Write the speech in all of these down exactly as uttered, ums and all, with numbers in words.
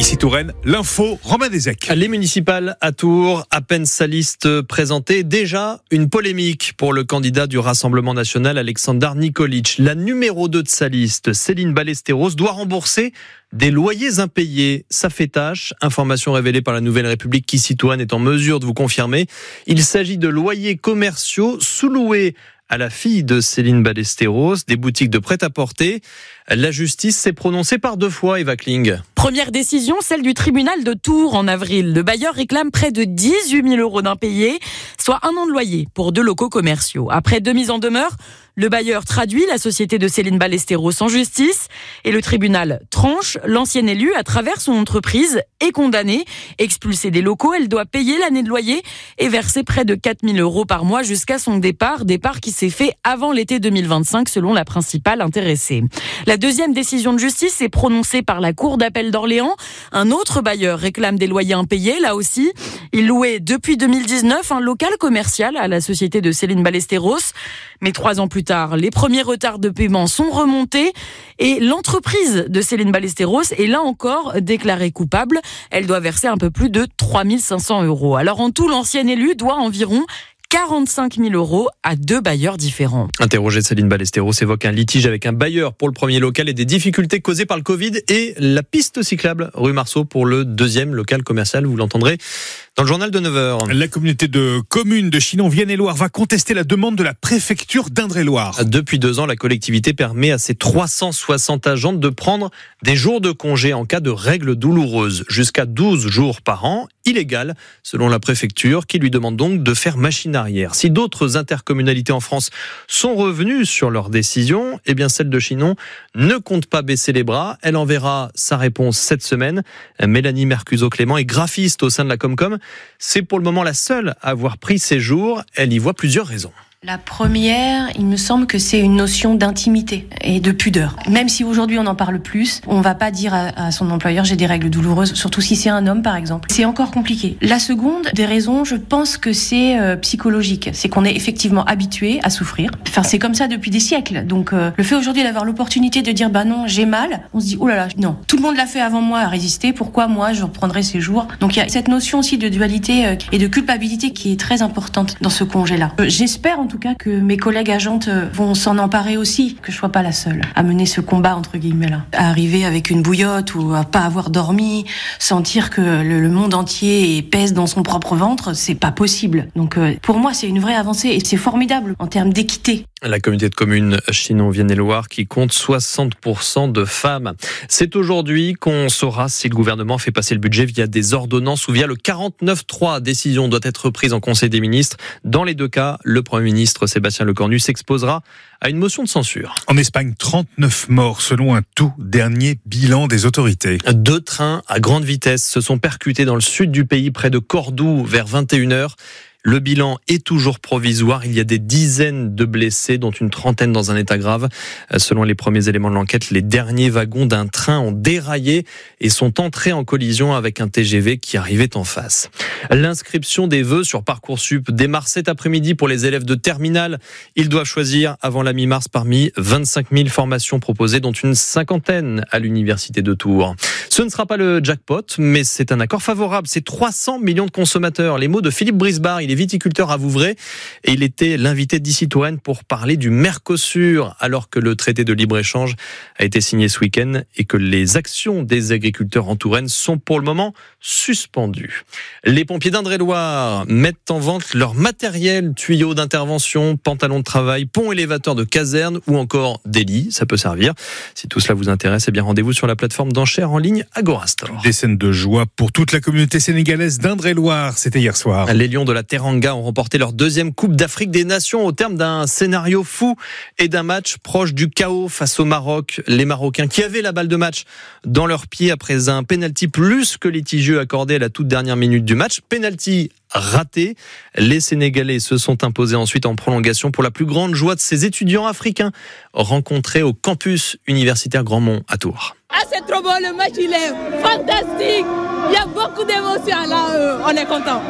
Ici Touraine, l'info, Romain Desec. Les municipales à Tours, à peine sa liste présentée, déjà une polémique pour le candidat du Rassemblement national, Alexandar Nikolic. La numéro deux de sa liste, Céline Ballesteros, doit rembourser des loyers impayés. Ça fait tâche. Information révélée par la Nouvelle République qui, ici Touraine, est en mesure de vous confirmer. Il s'agit de loyers commerciaux sous-loués à la fille de Céline Ballesteros, des boutiques de prêt-à-porter. La justice s'est prononcée par deux fois, Eva Kling. Première décision, celle du tribunal de Tours en avril. Le bailleur réclame près de dix-huit mille euros d'impayés, soit un an de loyer pour deux locaux commerciaux. Après deux mises en demeure, le bailleur traduit la société de Céline Ballesteros en justice et le tribunal tranche. L'ancienne élue, à travers son entreprise, est condamnée. Expulsée des locaux, elle doit payer l'année de loyer et verser près de quatre mille euros par mois jusqu'à son départ. Départ qui s'est fait avant l'été deux mille vingt-cinq, selon la principale intéressée. La deuxième décision de justice est prononcée par la Cour d'appel d'Orléans. Un autre bailleur réclame des loyers impayés. Là aussi, il louait depuis deux mille dix-neuf un local commercial à la société de Céline Ballesteros. Mais trois ans plus tard, les premiers retards de paiement sont remontés et l'entreprise de Céline Ballesteros est là encore déclarée coupable. Elle doit verser un peu plus de trois mille cinq cents euros. Alors en tout, l'ancienne élue doit environ quarante-cinq mille euros à deux bailleurs différents. Interrogé, Céline Ballesteros évoque un litige avec un bailleur pour le premier local et des difficultés causées par le Covid et la piste cyclable rue Marceau pour le deuxième local commercial. Vous l'entendrez dans le journal de neuf heures. La communauté de communes de Chinon-Vienne-et-Loire va contester la demande de la préfecture d'Indre-et-Loire. Depuis deux ans, la collectivité permet à ses trois cent soixante agents de prendre des jours de congé en cas de règles douloureuses, jusqu'à douze jours par an, illégal selon la préfecture qui lui demande donc de faire machine arrière. Si d'autres intercommunalités en France sont revenues sur leur décision, eh bien celle de Chinon ne compte pas baisser les bras. Elle enverra sa réponse cette semaine. Mélanie Mercuzot-Clément est graphiste au sein de la Comcom. C'est pour le moment la seule à avoir pris ses jours. Elle y voit plusieurs raisons. La première, il me semble que c'est une notion d'intimité et de pudeur. Même si aujourd'hui on en parle plus, on va pas dire à, à son employeur j'ai des règles douloureuses, surtout si c'est un homme par exemple. C'est encore compliqué. La seconde des raisons, je pense que c'est euh, psychologique. C'est qu'on est effectivement habitué à souffrir. Enfin, c'est comme ça depuis des siècles. Donc euh, le fait aujourd'hui d'avoir l'opportunité de dire bah non, j'ai mal, on se dit oh là là, non. Tout le monde l'a fait avant moi à résister, pourquoi moi je reprendrai ces jours? Donc il y a cette notion aussi de dualité euh, et de culpabilité qui est très importante dans ce congé-là. Euh, j'espère en En tout cas que mes collègues agentes vont s'en emparer aussi, que je sois pas la seule à mener ce combat entre guillemets là. À arriver avec une bouillotte ou à pas avoir dormi, sentir que le, le monde entier pèse dans son propre ventre, c'est pas possible. Donc euh, pour moi c'est une vraie avancée et c'est formidable en termes d'équité. La communauté de communes Chinon-Vienne-et-Loire qui compte soixante pour cent de femmes. C'est aujourd'hui qu'on saura si le gouvernement fait passer le budget via des ordonnances ou via le quarante-neuf trois. Décision doit être prise en Conseil des ministres. Dans les deux cas, le Premier ministre Sébastien Lecornu s'exposera à une motion de censure. En Espagne, trente-neuf morts selon un tout dernier bilan des autorités. Deux trains à grande vitesse se sont percutés dans le sud du pays près de Cordoue vers vingt et une heures. Le bilan est toujours provisoire. Il y a des dizaines de blessés, dont une trentaine dans un état grave. Selon les premiers éléments de l'enquête, les derniers wagons d'un train ont déraillé et sont entrés en collision avec un T G V qui arrivait en face. L'inscription des vœux sur Parcoursup démarre cet après-midi pour les élèves de terminale. Ils doivent choisir avant la mi-mars parmi vingt-cinq mille formations proposées, dont une cinquantaine à l'université de Tours. Ce ne sera pas le jackpot, mais c'est un accord favorable. C'est trois cents millions de consommateurs. Les mots de Philippe Brisbard, il est viticulteur à Vouvray et il était l'invité d'Ici Touraine pour parler du Mercosur, alors que le traité de libre-échange a été signé ce week-end et que les actions des agriculteurs en Touraine sont pour le moment suspendues. Les pompiers d'Indre-et-Loire mettent en vente leur matériel, tuyaux d'intervention, pantalons de travail, ponts élévateurs de caserne ou encore des lits, ça peut servir. Si tout cela vous intéresse, eh bien rendez-vous sur la plateforme d'enchères en ligne Agorastore. Des scènes de joie pour toute la communauté sénégalaise d'Indre-et-Loire, c'était hier soir. Les Lions de la Teranga ont remporté leur deuxième Coupe d'Afrique des Nations au terme d'un scénario fou et d'un match proche du chaos face au Maroc. Les Marocains qui avaient la balle de match dans leurs pieds après un pénalty plus que litigieux accordé à la toute dernière minute du match. Pénalty raté. Les Sénégalais se sont imposés ensuite en prolongation pour la plus grande joie de ces étudiants africains rencontrés au campus universitaire Grandmont à Tours. Ah, c'est trop beau, le match il est fantastique. Il y a beaucoup d'émotions là, euh, on est content.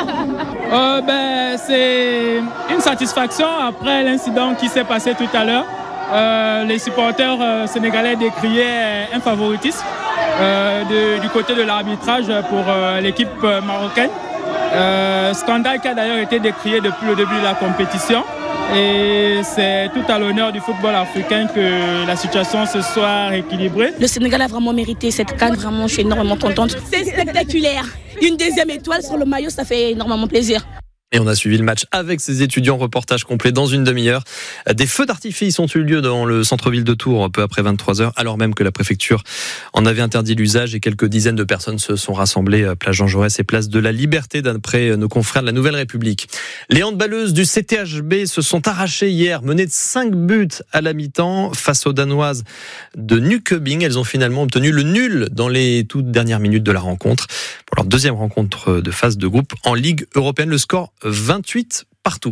euh, ben, c'est une satisfaction après l'incident qui s'est passé tout à l'heure. Euh, les supporters euh, sénégalais décriaient un favoritisme. euh, de, du côté de l'arbitrage pour euh, l'équipe euh, marocaine. Euh, scandale qui a d'ailleurs été décrié depuis le début de la compétition. Et c'est tout à l'honneur du football africain que la situation se soit rééquilibrée. Le Sénégal a vraiment mérité cette CAN, vraiment je suis énormément contente. C'est spectaculaire. Une deuxième étoile sur le maillot, ça fait énormément plaisir. Et on a suivi le match avec ses étudiants. Reportage complet dans une demi-heure. Des feux d'artifice ont eu lieu dans le centre-ville de Tours peu après vingt-trois heures, alors même que la préfecture en avait interdit l'usage et quelques dizaines de personnes se sont rassemblées à place Jean Jaurès et place de la Liberté d'après nos confrères de la Nouvelle République. Les handballeuses du C T H B se sont arrachées hier, menées de cinq buts à la mi-temps face aux Danoises de Nykøbing. Elles ont finalement obtenu le nul dans les toutes dernières minutes de la rencontre. Pour leur deuxième rencontre de phase de groupe en Ligue européenne, le score vingt-huit partout.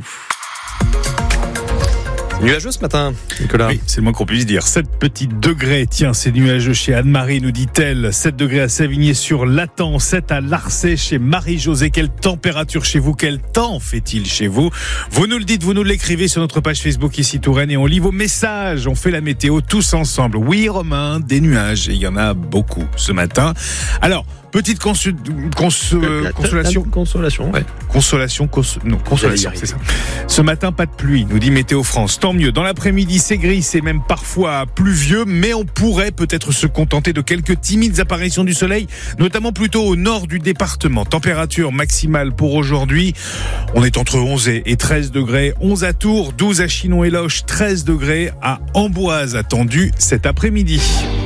Nuageux ce matin, Nicolas. Oui, c'est le moins qu'on puisse dire. sept petits degrés. Tiens, c'est nuageux chez Anne-Marie, nous dit-elle. sept degrés à Savigny-sur-Latan, sept à Larçay chez Marie-Josée. Quelle température chez vous? Quel temps fait-il chez vous? Vous nous le dites, vous nous l'écrivez sur notre page Facebook ici Touraine et on lit vos messages. On fait la météo tous ensemble. Oui, Romain, des nuages. Et il y en a beaucoup ce matin. Alors, petite consu- cons- euh, consolation. Consolation, ouais. Consolation, cons- non, consolation, c'est ça. Ce matin, pas de pluie, nous dit Météo France. Tant mieux. Dans l'après-midi, c'est gris, c'est même parfois pluvieux, mais on pourrait peut-être se contenter de quelques timides apparitions du soleil, notamment plutôt au nord du département. Température maximale pour aujourd'hui, on est entre onze et treize degrés. onze à Tours, douze à Chinon et Loches, treize degrés à Amboise attendu cet après-midi.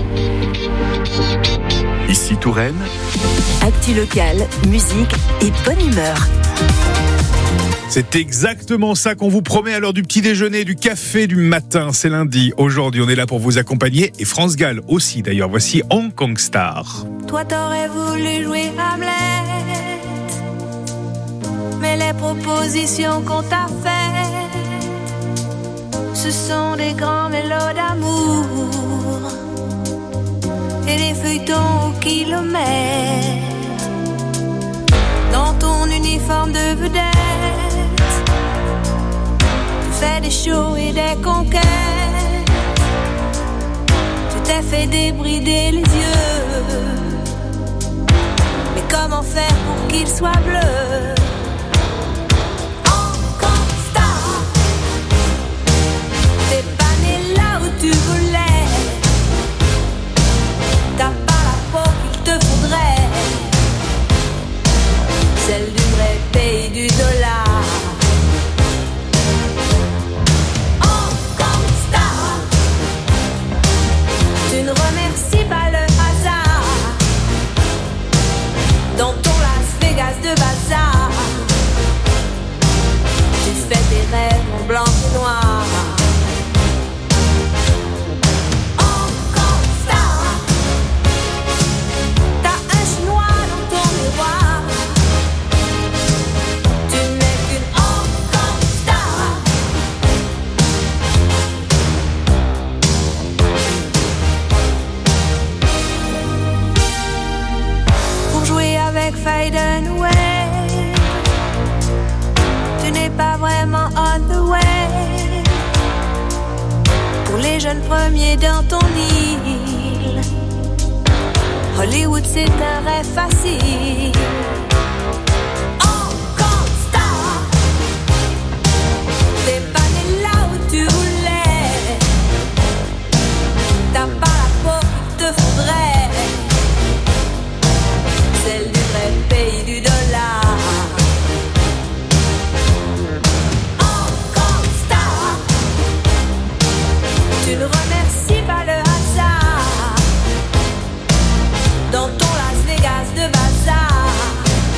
Ici Touraine. Actu locale, musique et bonne humeur. C'est exactement ça qu'on vous promet à l'heure du petit déjeuner, du café du matin. C'est lundi. Aujourd'hui, on est là pour vous accompagner. Et France Gall aussi, d'ailleurs. Voici Hong Kong Star. Toi, t'aurais voulu jouer Hamlet. Mais les propositions qu'on t'a faites, ce sont des grands mélos d'amour. Et des feuilletons au kilomètre. Dans ton uniforme de vedette, tu fais des shows et des conquêtes. Tu t'es fait débrider les yeux. Mais comment faire pour qu'ils soient bleus? Hong Kong Star, t'es pas né là où tu voulais. T'as pas la peau qu'il te faudrait, celle du vrai pays du dollar. Hong Kong Star, tu ne remercies pas le hasard. Dans ton Las Vegas de bazar, tu fais tes rêves en blanc et noir. Fade away. Tu n'es pas vraiment on the way. Pour les jeunes premiers dans ton île, Hollywood c'est un rêve facile. Hong Kong Star, t'es pas né là où tu voulais. T'as pas la peau qu'il te faudrait, celle du vrai pays du dollar. Hong Kong Star, tu ne remercies pas le hasard. Dans ton Las Vegas de bazar,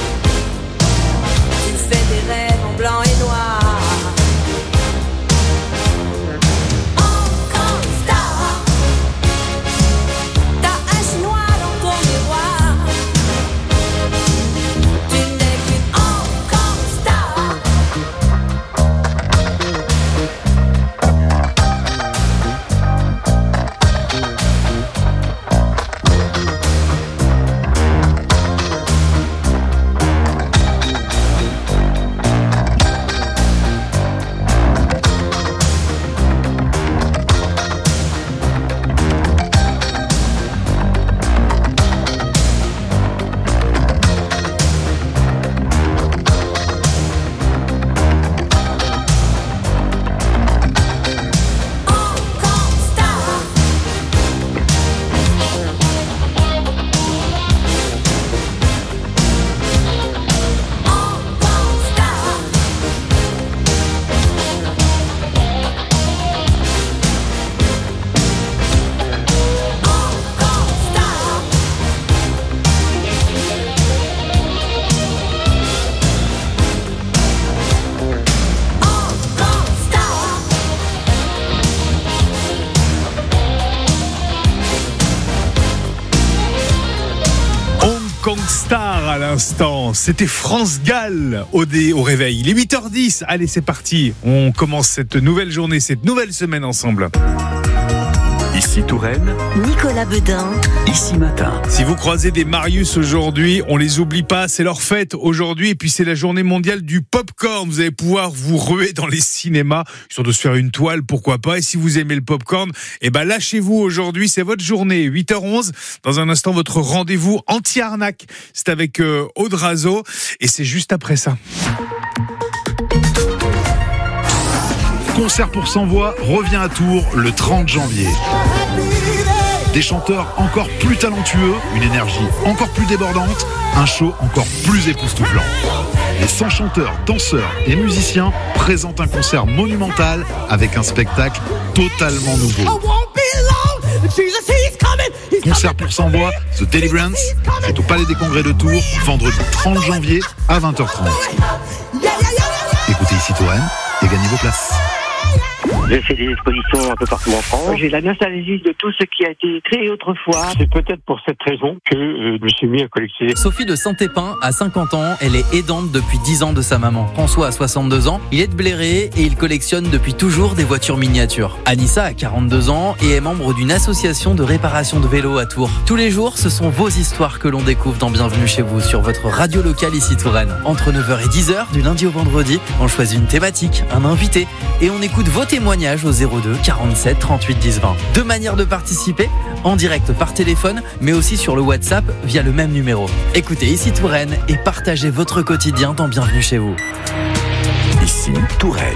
Gang Starr à l'instant. C'était France Gall au, dé, au réveil. Il est huit heures dix. Allez, c'est parti. On commence cette nouvelle journée, cette nouvelle semaine ensemble. Ici Touraine, Nicolas Beudin, Ici Matin. Si vous croisez des Marius aujourd'hui, on les oublie pas, c'est leur fête aujourd'hui et puis c'est la journée mondiale du popcorn. Vous allez pouvoir vous ruer dans les cinémas, histoire de se faire une toile, pourquoi pas. Et si vous aimez le popcorn, eh ben lâchez-vous aujourd'hui, c'est votre journée. huit heures onze, dans un instant votre rendez-vous anti-arnaque. C'est avec euh, Aude Razo et c'est juste après ça. Concert pour cent voix revient à Tours le trente janvier. Des chanteurs encore plus talentueux, une énergie encore plus débordante, un show encore plus époustouflant. Les cent chanteurs, danseurs et musiciens présentent un concert monumental avec un spectacle totalement nouveau. Concert pour cent voix, The Deliverance, c'est au Palais des Congrès de Tours, vendredi trente janvier à vingt heures trente. Écoutez Ici Touraine et gagnez vos places. J'ai fait des expositions un peu partout en France. J'ai la nostalgie de tout ce qui a été créé autrefois. C'est peut-être pour cette raison que euh, je me suis mis à collectionner. Sophie de Saint-Épin a cinquante ans. Elle est aidante depuis dix ans de sa maman. François a soixante-deux ans. Il est de Bléré et il collectionne depuis toujours des voitures miniatures. Anissa a quarante-deux ans et est membre d'une association de réparation de vélos à Tours. Tous les jours, ce sont vos histoires que l'on découvre dans Bienvenue chez vous sur votre radio locale Ici Touraine. Entre neuf heures et dix heures, du lundi au vendredi, on choisit une thématique, un invité et on écoute vos témoignages au zéro deux quarante-sept trente-huit dix vingt. Deux manières de participer, en direct par téléphone, mais aussi sur le WhatsApp via le même numéro. Écoutez Ici Touraine et partagez votre quotidien dans Bienvenue chez vous. Ici Touraine.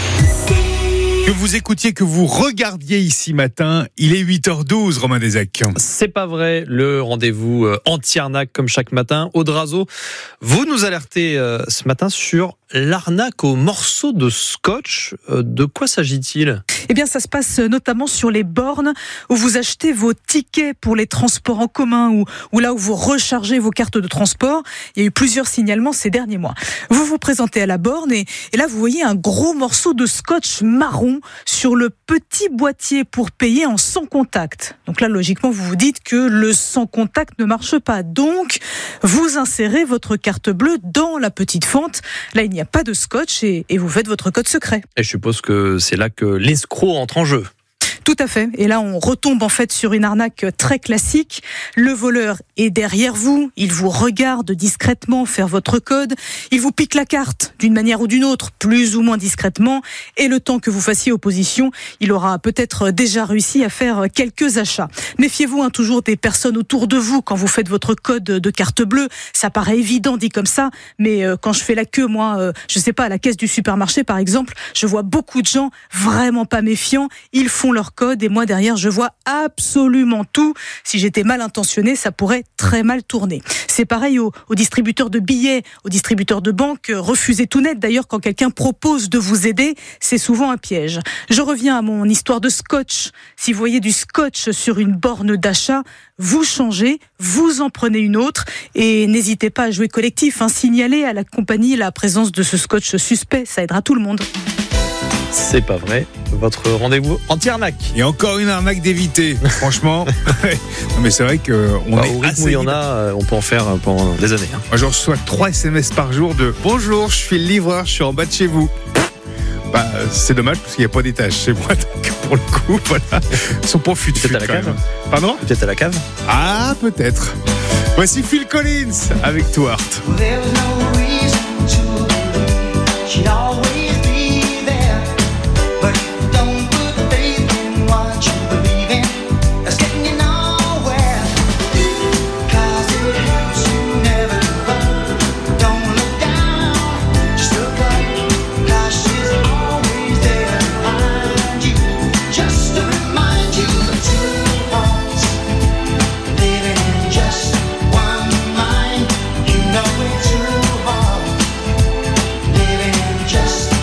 Que vous écoutiez, que vous regardiez Ici Matin, il est huit heures douze, Romain Desacq. C'est pas vrai, le rendez-vous euh, anti-arnaque comme chaque matin. Aude Razo, vous nous alertez euh, ce matin sur l'arnaque au morceau de scotch. Euh, de quoi s'agit-il ? Eh bien, ça se passe notamment sur les bornes où vous achetez vos tickets pour les transports en commun ou, ou là où vous rechargez vos cartes de transport. Il y a eu plusieurs signalements ces derniers mois. Vous vous présentez à la borne et, et là, vous voyez un gros morceau de scotch marron sur le petit boîtier pour payer en sans contact. Donc là, logiquement, vous vous dites que le sans contact ne marche pas. Donc, vous insérez votre carte bleue dans la petite fente. Là, il n'y a pas de scotch et, et vous faites votre code secret. Et je suppose que c'est là que l'escroc entre en jeu. Tout à fait. Et là, on retombe en fait sur une arnaque très classique. Le voleur est derrière vous. Il vous regarde discrètement faire votre code. Il vous pique la carte d'une manière ou d'une autre, plus ou moins discrètement. Et le temps que vous fassiez opposition, il aura peut-être déjà réussi à faire quelques achats. Méfiez-vous hein, toujours des personnes autour de vous quand vous faites votre code de carte bleue. Ça paraît évident dit comme ça, mais euh, quand je fais la queue, moi, euh, je sais pas, à la caisse du supermarché par exemple, je vois beaucoup de gens vraiment pas méfiants. Ils font leur code et moi derrière je vois absolument tout. Si j'étais mal intentionné, ça pourrait très mal tourner. C'est pareil aux, aux distributeurs de billets, aux distributeurs de banques. Refusez tout net. D'ailleurs, quand quelqu'un propose de vous aider, c'est souvent un piège. Je reviens à mon histoire de scotch. Si vous voyez du scotch sur une borne d'achat, vous changez, vous en prenez une autre et n'hésitez pas à jouer collectif. Hein. Signalez à la compagnie la présence de ce scotch suspect. Ça aidera tout le monde. C'est pas vrai, votre rendez-vous anti-arnaque. Et encore une arnaque d'éviter, franchement. Non mais c'est vrai qu'on bah, est au rythme où il y en a, on peut en faire pendant des années. Hein. Moi je reçois trois S M S par jour de « Bonjour, je suis le livreur, je suis en bas de chez vous ». Bah, c'est dommage parce qu'il n'y a pas d'étage chez moi, donc pour le coup, voilà. Ils sont pas fut-fut. Peut-être à la cave. Pardon ? Peut-être à la cave. Ah, peut-être. Voici Phil Collins avec Too Hard. Just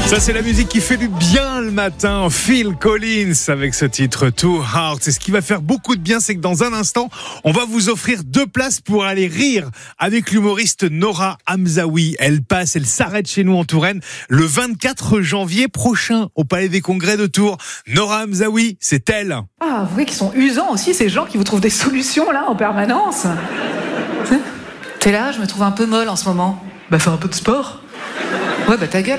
Ça, c'est la musique qui fait du bien le matin. Phil Collins avec ce titre Two Hearts. Et ce qui va faire beaucoup de bien, c'est que dans un instant, on va vous offrir deux places pour aller rire avec l'humoriste Nora Hamzaoui. Elle passe, elle s'arrête chez nous en Touraine le vingt-quatre janvier prochain au Palais des Congrès de Tours. Nora Hamzaoui, c'est elle. Ah, vous voyez qu'ils sont usants aussi, ces gens qui vous trouvent des solutions là en permanence. T'es là, je me trouve un peu molle en ce moment. Bah fais un peu de sport. Ouais, bah ta gueule.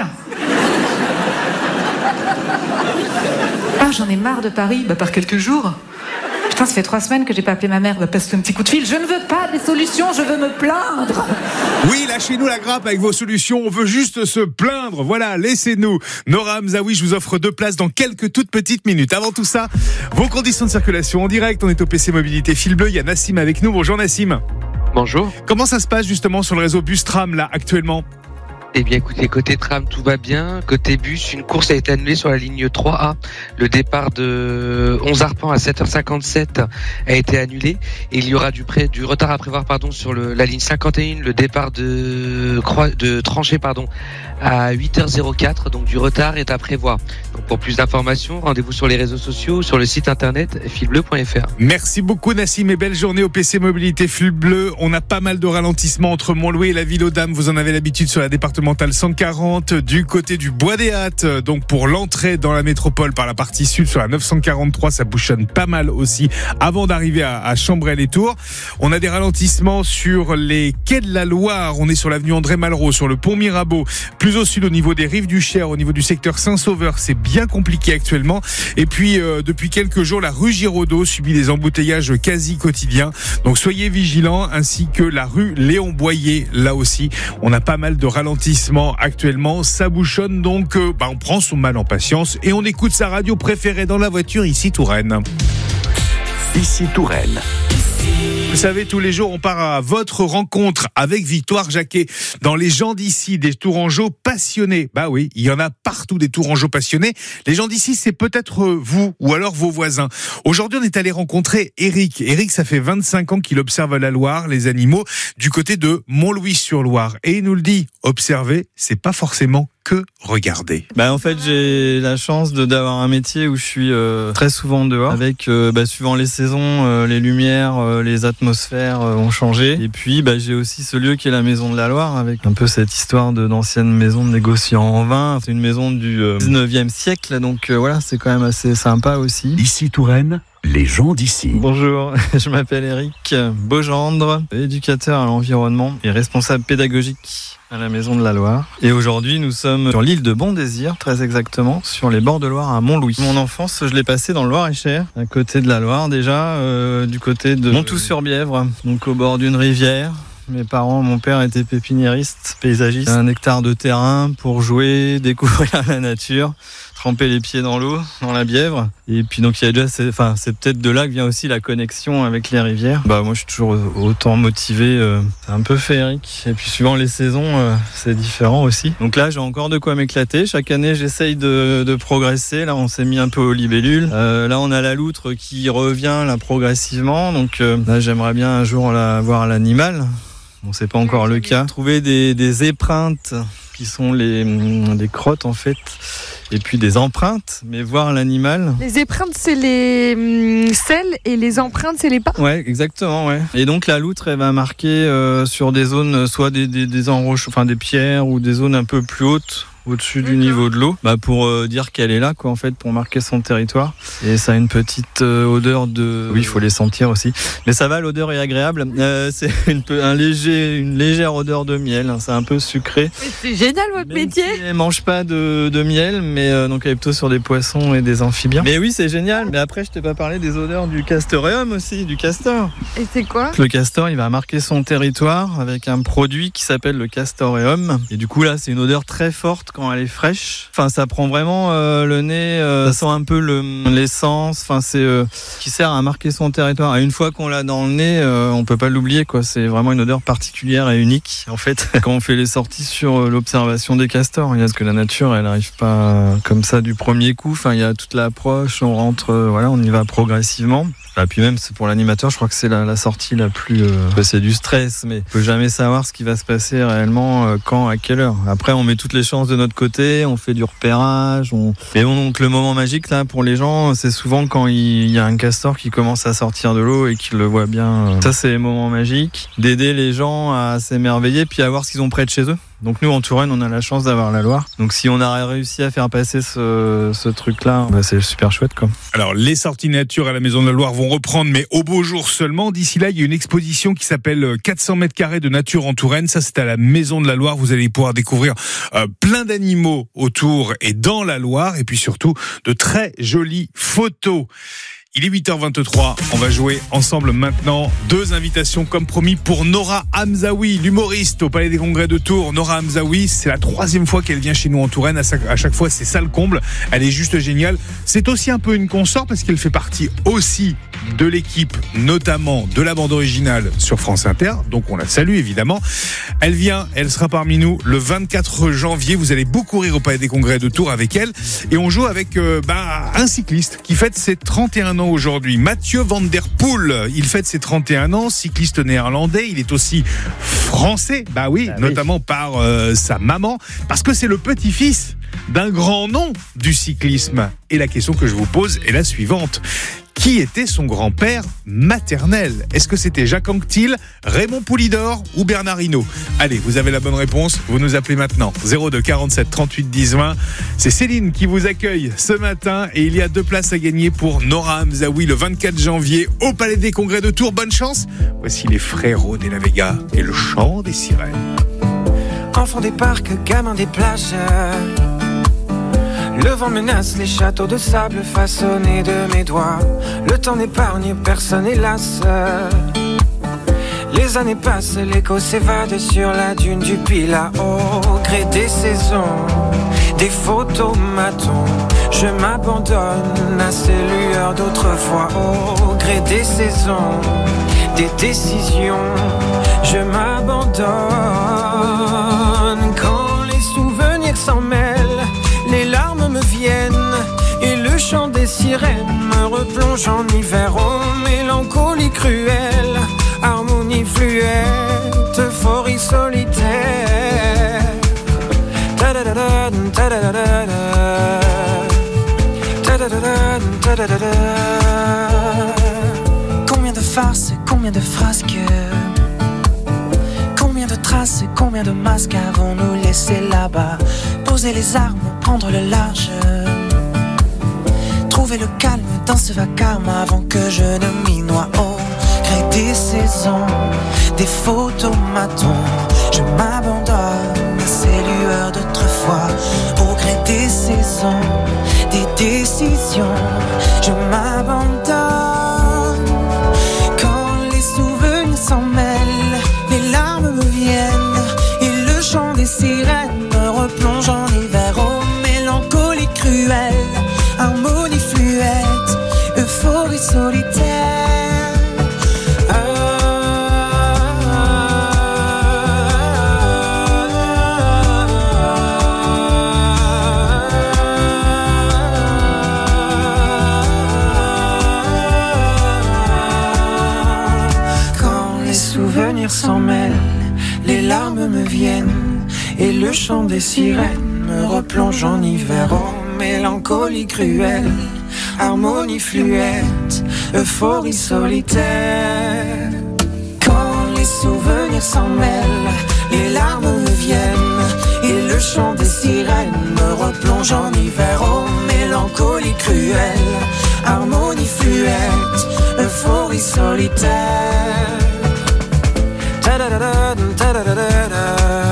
Ah, j'en ai marre de Paris, bah par quelques jours. Putain, ça fait trois semaines que j'ai pas appelé ma mère, bah passe un petit coup de fil. Je ne veux pas des solutions, je veux me plaindre. Oui, lâchez-nous la grappe avec vos solutions, on veut juste se plaindre. Voilà, laissez-nous. Nora Hamzaoui, je vous offre deux places dans quelques toutes petites minutes. Avant tout ça, vos conditions de circulation en direct. On est au P C Mobilité Fil Bleu, il y a Nassim avec nous. Bonjour Nassim. Bonjour. Comment ça se passe justement sur le réseau bus-tram là actuellement ? Eh bien écoutez, côté tram tout va bien, côté bus une course a été annulée sur la ligne trois A. Le départ de onze Arpents à sept heures cinquante-sept a été annulé et il y aura du, pré, du retard à prévoir pardon, sur le, la ligne cinquante et un, le départ de, de Tranchée pardon, à huit heures quatre, donc du retard est à prévoir. Donc pour plus d'informations, rendez-vous sur les réseaux sociaux, sur le site internet filbleu point f r. Merci beaucoup Nassim et belle journée au P C Mobilité Fil Bleu. On a pas mal de ralentissements entre Montlouis et la ville aux Dames, vous en avez l'habitude sur la départementale cent quarante du côté du Bois des Hâtes, donc pour l'entrée dans la métropole par la partie sud sur la neuf cent quarante-trois, ça bouchonne pas mal aussi avant d'arriver à, à Chambray-les-Tours. On a des ralentissements sur les quais de la Loire, on est sur l'avenue André Malraux, sur le pont Mirabeau, plus au sud au niveau des rives du Cher, au niveau du secteur Saint-Sauveur, c'est bien compliqué actuellement. Et puis euh, depuis quelques jours, la rue Giraudeau subit des embouteillages quasi quotidiens, donc soyez vigilants, ainsi que la rue Léon Boyer, là aussi on a pas mal de ralentissements actuellement, ça bouchonne, donc euh, bah, on prend son mal en patience et on écoute sa radio préférée dans la voiture, ici Touraine. Ici Touraine. Vous savez, tous les jours, on part à votre rencontre avec Victoire Jacquet dans les gens d'ici, des Tourangeaux passionnés. Bah oui, il y en a partout des Tourangeaux passionnés. Les gens d'ici, c'est peut-être vous ou alors vos voisins. Aujourd'hui, on est allé rencontrer Eric. Eric, ça fait vingt-cinq ans qu'il observe la Loire, les animaux, du côté de Montlouis-sur-Loire. Et il nous le dit, observer, c'est pas forcément que regarder. Bah en fait j'ai la chance de d'avoir un métier où je suis euh, très souvent dehors avec euh, bah, suivant les saisons, euh, les lumières, euh, les atmosphères euh, ont changé et puis bah, j'ai aussi ce lieu qui est la Maison de la Loire avec un peu cette histoire de d'ancienne maison de négociants en vin. C'est une maison du euh, dix-neuvième siècle donc euh, voilà c'est quand même assez sympa aussi. Ici Touraine, les gens d'ici. Bonjour, je m'appelle Eric Beaugendre, éducateur à l'environnement et responsable pédagogique à la Maison de la Loire. Et aujourd'hui, nous sommes sur l'île de Bon-Désir, très exactement, sur les bords de Loire à Montlouis. Mon enfance, je l'ai passée dans le Loir-et-Cher, à côté de la Loire déjà, euh, du côté de Montoux-sur-Bièvre, donc au bord d'une rivière. Mes parents, mon père était pépiniériste, paysagiste. Un hectare de terrain pour jouer, découvrir la nature, tremper les pieds dans l'eau, dans la Bièvre. Et puis donc il y a déjà, c'est, enfin c'est peut-être de là que vient aussi la connexion avec les rivières. Bah moi je suis toujours autant motivé. Euh, c'est un peu féerique. Et puis suivant les saisons, euh, c'est différent aussi. Donc là j'ai encore de quoi m'éclater. Chaque année j'essaye de, de progresser. Là on s'est mis un peu aux libellules. Euh, là on a la loutre qui revient là progressivement. Donc euh, là j'aimerais bien un jour la voir l'animal. Bon, c'est pas encore le cas. Trouver des, des épreintes qui sont les, des crottes en fait, et puis des empreintes, mais voir l'animal. Les épreintes, c'est les hum, selles et les empreintes, c'est les pas. Ouais, exactement, ouais. Et donc la loutre, elle va marquer euh, sur des zones, soit des, des, des enroches, enfin des pierres ou des zones un peu plus hautes, au-dessus du niveau de l'eau, bah pour euh, dire qu'elle est là, quoi, en fait, pour marquer son territoire. Et ça a une petite euh, odeur de... Oui, il faut les sentir aussi. Mais ça va, l'odeur est agréable. Euh, c'est une, un léger, une légère odeur de miel. Hein, c'est un peu sucré. Mais c'est génial, votre Même métier. Si elle ne mange pas de, de miel, mais euh, donc elle est plutôt sur des poissons et des amphibiens. Mais oui, c'est génial. Mais après, je t'ai pas parlé des odeurs du castoreum aussi, du castor. Et c'est quoi ? Le castor, il va marquer son territoire avec un produit qui s'appelle le castoreum. Et du coup, là, c'est une odeur très forte quand elle est fraîche. Enfin, ça prend vraiment euh, le nez, euh, ça sent un peu le, l'essence, enfin, c'est euh, qui sert à marquer son territoire. Et une fois qu'on l'a dans le nez, euh, on peut pas l'oublier, quoi. C'est vraiment une odeur particulière et unique, en fait, quand on fait les sorties sur euh, l'observation des castors. Il y a ce que la nature, elle arrive pas comme ça du premier coup. Enfin, il y a toute l'approche, on rentre, euh, voilà, on y va progressivement. Et puis même c'est pour l'animateur, je crois que c'est la, la sortie la plus... Euh, c'est du stress, mais on peut jamais savoir ce qui va se passer réellement, euh, quand, à quelle heure. Après, on met toutes les chances de notre côté, on fait du repérage. On... Et donc le moment magique là pour les gens, c'est souvent quand il y a un castor qui commence à sortir de l'eau et qu'ils le voient bien. Ça, c'est les moments magiques, d'aider les gens à s'émerveiller puis à voir ce qu'ils ont près de chez eux. Donc nous en Touraine, on a la chance d'avoir la Loire. Donc si on a réussi à faire passer ce, ce truc-là, bah c'est super chouette quoi. Alors les sorties nature à la Maison de la Loire vont reprendre, mais au beau jour seulement. D'ici là, il y a une exposition qui s'appelle quatre cents mètres carrés de nature en Touraine. Ça, c'est à la Maison de la Loire. Vous allez pouvoir découvrir euh, plein d'animaux autour et dans la Loire, et puis surtout de très jolies photos. Il est huit heures vingt-trois, on va jouer ensemble maintenant. Deux invitations comme promis pour Nora Hamzaoui, l'humoriste au Palais des Congrès de Tours. Nora Hamzaoui, c'est la troisième fois qu'elle vient chez nous en Touraine. À chaque fois, c'est ça le comble. Elle est juste géniale. C'est aussi un peu une consort parce qu'elle fait partie aussi de l'équipe, notamment de la bande originale sur France Inter. Donc on la salue évidemment. Elle vient, elle sera parmi nous le vingt-quatre janvier. Vous allez beaucoup rire au Palais des Congrès de Tours avec elle. Et on joue avec euh, bah, un cycliste qui fête ses trente et un ans aujourd'hui. Mathieu Van Der Poel, il fête ses trente et un ans, cycliste néerlandais. Il est aussi français, bah oui, ah notamment oui. par euh, sa maman, parce que c'est le petit-fils d'un grand nom du cyclisme. Et la question que je vous pose est la suivante. Qui était son grand-père maternel ? Est-ce que c'était Jacques Anquetil, Raymond Poulidor ou Bernard Hinault ? Allez, vous avez la bonne réponse, vous nous appelez maintenant. zéro deux quarante-sept trente-huit dix vingt. C'est Céline qui vous accueille ce matin et il y a deux places à gagner pour Nora Hamzaoui le vingt-quatre janvier au Palais des Congrès de Tours. Bonne chance. Voici les Frérots de la Vega et le chant des sirènes. Enfants des parcs, gamins des plages. Le vent menace les châteaux de sable façonnés de mes doigts. Le temps n'épargne personne hélas. Les années passent, l'écho s'évade sur la dune du Pilat. Au gré des saisons, des photomatons, je m'abandonne à ces lueurs d'autrefois. Au gré des saisons, des décisions, je m'abandonne. Quand les souvenirs s'en mêlent, les larmes me viennent et le chant des sirènes me replonge en hiver. Oh, mélancolie cruelle, harmonie fluette, euphorie solitaire. Ta-da-da-da, ta-da-da-da, ta-da-da-da, ta-da-da-da. Combien de farces, combien de frasques, combien de traces, combien de masques avons-nous laissé là-bas? Poser les armes, prendre le large, trouver le calme dans ce vacarme avant que je ne m'y noie. Au gré des saisons, des photomatons, je m'abandonne à ces lueurs d'autrefois. Au gré des saisons, des décisions, je m'abandonne. Quand les souvenirs s'en mêlent, les larmes me viennent et le chant des sirènes me replonge en hiver. Oh, mélancolie cruelle, harmonie fluette, euphorie solitaire. Ah, quand les souvenirs s'en mêlent, les larmes me viennent et le chant des sirènes me replonge en hiver. Oh, mélancolie cruelle, harmonie fluette, euphorie solitaire. Quand les souvenirs s'en mêlent, les larmes me viennent et le chant des sirènes me replonge en hiver. Oh, mélancolie cruelle, harmonie fluette, euphorie solitaire. Ta-da-da-da, ta-da-da-da-da.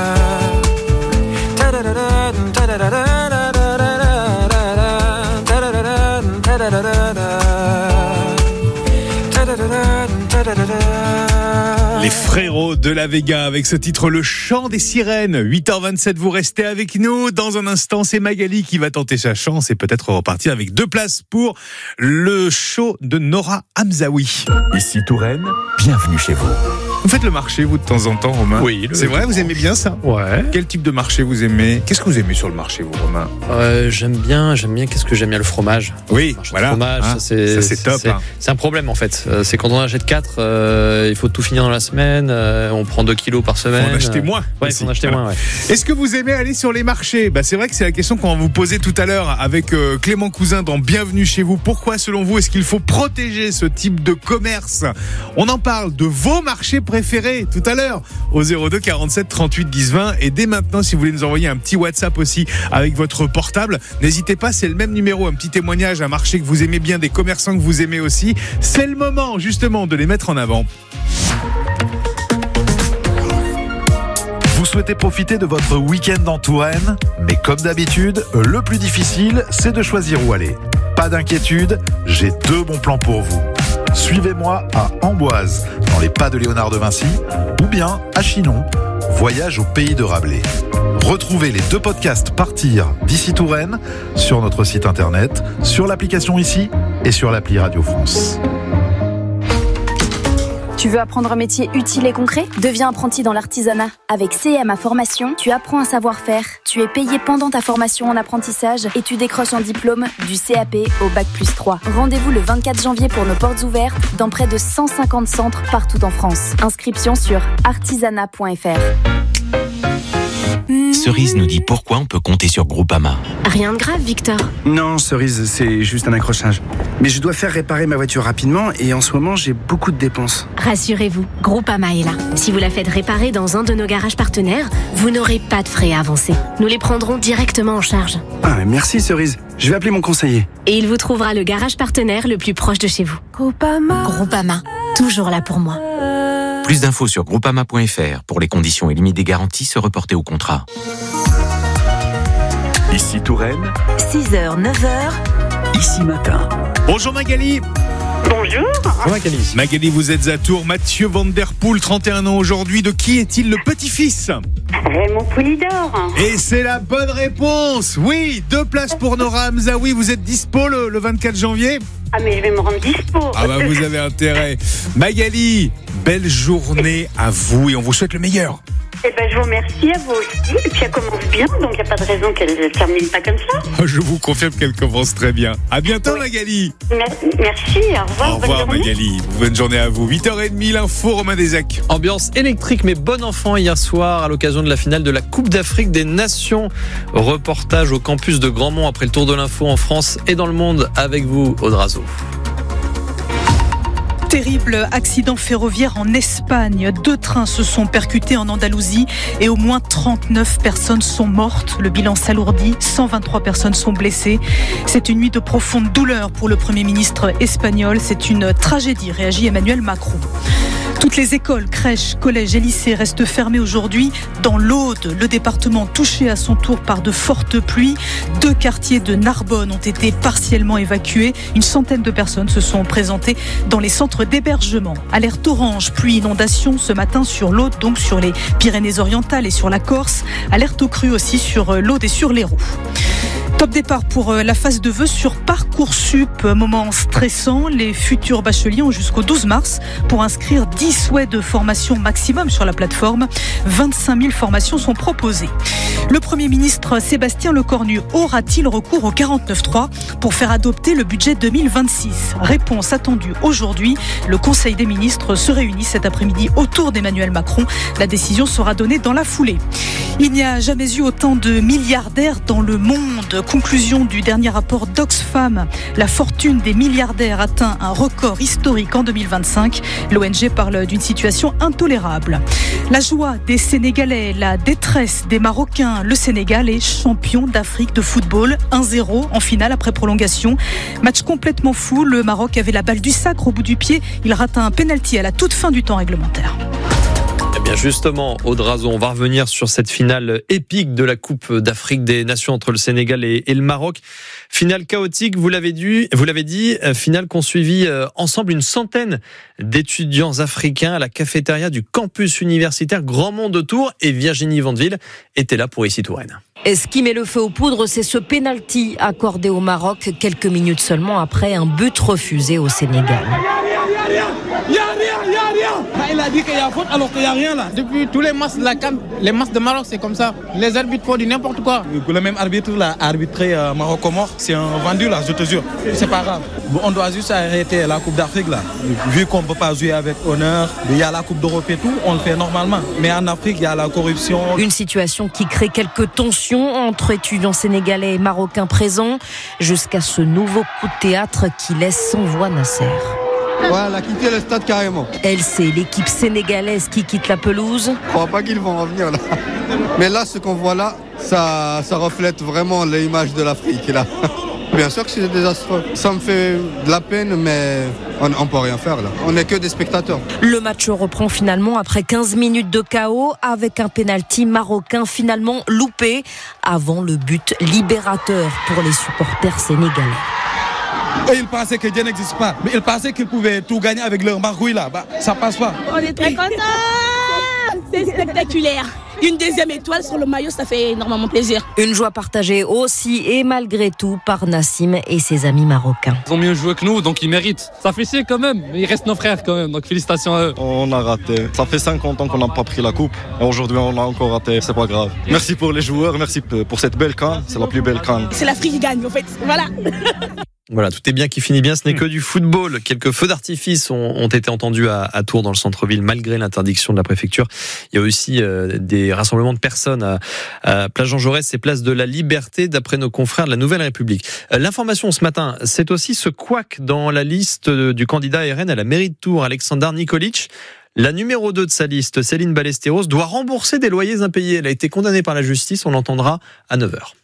Les Frérots de la Vega avec ce titre Le Chant des Sirènes. huit heures vingt-sept, vous restez avec nous. Dans un instant, c'est Magali qui va tenter sa chance et peut-être repartir avec deux places pour le show de Nora Hamzaoui. Ici Touraine, bienvenue chez vous. Vous faites le marché, vous, de temps en temps, Romain? Oui. C'est vrai, vous aimez bien ça? Ouais. Quel type de marché vous aimez? Qu'est-ce que vous aimez sur le marché, vous, Romain? euh, J'aime bien, j'aime bien, qu'est-ce que j'aime bien? Le fromage. Oui, le voilà. Fromage, hein, ça, c'est, ça, c'est top. C'est, hein. c'est un problème, en fait. C'est quand on achète quatre, euh, il faut tout finir dans la semaine, euh, on prend deux kilos par semaine. Faut en acheter moins. Ouais, il faut en acheter moins, ouais. Est-ce que vous aimez aller sur les marchés? Bah, c'est vrai que c'est la question qu'on va vous poser tout à l'heure avec euh, Clément Cousin dans Bienvenue chez vous. Pourquoi, selon vous, est-ce qu'il faut protéger ce type de commerce? On en parle de vos marchés préférés tout à l'heure au zéro deux quarante-sept trente-huit dix vingt. Et dès maintenant, si vous voulez nous envoyer un petit WhatsApp aussi avec votre portable, n'hésitez pas, c'est le même numéro, un petit témoignage, un marché que vous aimez bien, des commerçants que vous aimez aussi. C'est le moment justement de les mettre en avant. Vous souhaitez profiter de votre week-end en Touraine, mais comme d'habitude, le plus difficile, c'est de choisir où aller. Pas d'inquiétude, j'ai deux bons plans pour vous. Suivez-moi à Amboise, dans les pas de Léonard de Vinci, ou bien à Chinon, voyage au pays de Rabelais. Retrouvez les deux podcasts Partir d'ici Touraine sur notre site internet, sur l'application Ici et sur l'appli Radio France. Tu veux apprendre un métier utile et concret? Deviens apprenti dans l'artisanat. Avec C M A Formation, tu apprends un savoir-faire. Tu es payé pendant ta formation en apprentissage et tu décroches un diplôme du C A P au bac plus trois. Rendez-vous le vingt-quatre janvier pour nos portes ouvertes dans près de cent cinquante centres partout en France. Inscription sur artisanat point f r. Cerise nous dit pourquoi on peut compter sur Groupama. Rien de grave, Victor. Non, Cerise, c'est juste un accrochage. Mais je dois faire réparer ma voiture rapidement et en ce moment, j'ai beaucoup de dépenses. Rassurez-vous, Groupama est là. Si vous la faites réparer dans un de nos garages partenaires, vous n'aurez pas de frais à avancer. Nous les prendrons directement en charge. Ah, merci Cerise. Je vais appeler mon conseiller. Et il vous trouvera le garage partenaire le plus proche de chez vous. Groupama. Groupama, toujours là pour moi. Plus d'infos sur groupama point f r. Pour les conditions et limites des garanties, se reporter au contrat. Ici Touraine, six heures, neuf heures. Ici Matin. Bonjour Magali. Bonjour. Bonjour Magali. Magali, vous êtes à Tours. Mathieu Van Der Poel, trente et un ans aujourd'hui. De qui est-il le petit-fils? Raymond Poulidor. Et c'est la bonne réponse. Oui, deux places pour Nora Hamzaoui. Vous êtes dispo le, le vingt-quatre janvier? Ah mais je vais me rendre dispo. Ah bah vous avez intérêt. Magali, belle journée à vous et on vous souhaite le meilleur. Eh ben, je vous remercie, à vous aussi. Et puis elle commence bien, donc il n'y a pas de raison qu'elle ne termine pas comme ça. Je vous confirme qu'elle commence très bien. À bientôt, oui. Magali. Merci, au revoir. Au revoir, bonne Magali. Bonne journée à vous. huit heures trente, l'info, Romain Desec. Ambiance électrique, mais bon enfant hier soir à l'occasion de la finale de la Coupe d'Afrique des Nations. Reportage au campus de Grandmont après le tour de l'info en France et dans le monde avec vous, Audrazo. Terrible accident ferroviaire en Espagne. Deux trains se sont percutés en Andalousie et au moins trente-neuf personnes sont mortes. Le bilan s'alourdit, cent vingt-trois personnes sont blessées. C'est une nuit de profonde douleur pour le Premier ministre espagnol. C'est une tragédie, réagit Emmanuel Macron. Toutes les écoles, crèches, collèges et lycées restent fermés aujourd'hui. Dans l'Aude, le département touché à son tour par de fortes pluies. Deux quartiers de Narbonne ont été partiellement évacués. Une centaine de personnes se sont présentées dans les centres d'hébergement. Alerte orange, pluie, inondation ce matin sur l'Aude, donc sur les Pyrénées-Orientales et sur la Corse. Alerte au cru aussi sur l'Aude et sur l'Hérault. Top départ pour la phase de vœux sur Parcoursup. Moment stressant, les futurs bacheliers ont jusqu'au douze mars pour inscrire dix souhaits de formation maximum sur la plateforme. vingt-cinq mille formations sont proposées. Le Premier ministre Sébastien Lecornu aura-t-il recours au quarante-neuf trois pour faire adopter le budget deux mille vingt-six? Réponse attendue aujourd'hui. Le Conseil des ministres se réunit cet après-midi autour d'Emmanuel Macron. La décision sera donnée dans la foulée. Il n'y a jamais eu autant de milliardaires dans le monde. Conclusion du dernier rapport d'Oxfam. La fortune des milliardaires atteint un record historique en deux mille vingt-cinq. L'O N G parle d'une situation intolérable. La joie des Sénégalais, la détresse des Marocains. Le Sénégal est champion d'Afrique de football. un zéro en finale après prolongation. Match complètement fou. Le Maroc avait la balle du sacre au bout du pied. Il rate un penalty à la toute fin du temps réglementaire. Eh bien justement, Audrazo, on va revenir sur cette finale épique de la Coupe d'Afrique des Nations entre le Sénégal et, et le Maroc. Finale chaotique, vous l'avez dit, vous l'avez dit, finale qu'ont suivi ensemble une centaine d'étudiants africains à la cafétéria du campus universitaire Grandmont de Tours, et Virginie Vandeville était là pour Ici Touraine. Et ce qui met le feu aux poudres, c'est ce pénalty accordé au Maroc quelques minutes seulement après un but refusé au Sénégal. a rien, il y a rien, il y a rien. Là, il a dit qu'il y a faute alors qu'il y a rien là. Depuis tous les matchs de la CAN, les matchs de Maroc c'est comme ça. Les arbitres font du n'importe quoi. Le même arbitre là a arbitré euh, Maroc-Comore, c'est un vendu là, je te jure. C'est pas grave. On doit juste arrêter la Coupe d'Afrique là. Vu qu'on peut pas jouer avec honneur, il y a la Coupe d'Europe et tout, on le fait normalement. Mais en Afrique, il y a la corruption. Une situation qui crée quelques tensions entre étudiants sénégalais et marocains présents, jusqu'à ce nouveau coup de théâtre qui laisse sans voix Nasser. Ouais, elle a quitté le stade carrément. Elle, c'est l'équipe sénégalaise qui quitte la pelouse. Je crois pas qu'ils vont revenir là. Mais là, ce qu'on voit là, ça, ça reflète vraiment l'image de l'Afrique là. Bien sûr que c'est désastreux. Ça me fait de la peine, mais on ne peut rien faire là. On n'est que des spectateurs. Le match reprend finalement après quinze minutes de chaos avec un pénalty marocain finalement loupé avant le but libérateur pour les supporters sénégalais. Et ils pensaient que Dieu n'existe pas, mais ils pensaient qu'ils pouvaient tout gagner avec leur margouille là. Bah, ça passe pas. On est très contents. C'est spectaculaire. Une deuxième étoile sur le maillot, ça fait énormément plaisir. Une joie partagée aussi et malgré tout par Nassim et ses amis marocains. Ils ont mieux joué que nous, donc ils méritent. Ça fait chier quand même, mais ils restent nos frères quand même, donc félicitations à eux. On a raté. Ça fait cinquante ans qu'on n'a pas pris la coupe. Et aujourd'hui, on a encore raté. C'est pas grave. Merci pour les joueurs, merci pour cette belle CAN. C'est la plus belle CAN. C'est l'Afrique qui gagne, en fait. Voilà. Voilà, tout est bien qui finit bien, ce n'est que du football. Quelques feux d'artifice ont, ont été entendus à, à Tours, dans le centre-ville, malgré l'interdiction de la préfecture. Il y a aussi euh, des rassemblements de personnes à, à Place Jean Jaurès et Place de la Liberté, d'après nos confrères de la Nouvelle République. Euh, l'information ce matin, c'est aussi ce couac dans la liste du candidat R N à la mairie de Tours, Alexander Nikolic. La numéro deux de sa liste, Céline Ballesteros, doit rembourser des loyers impayés. Elle a été condamnée par la justice, on l'entendra à neuf heures.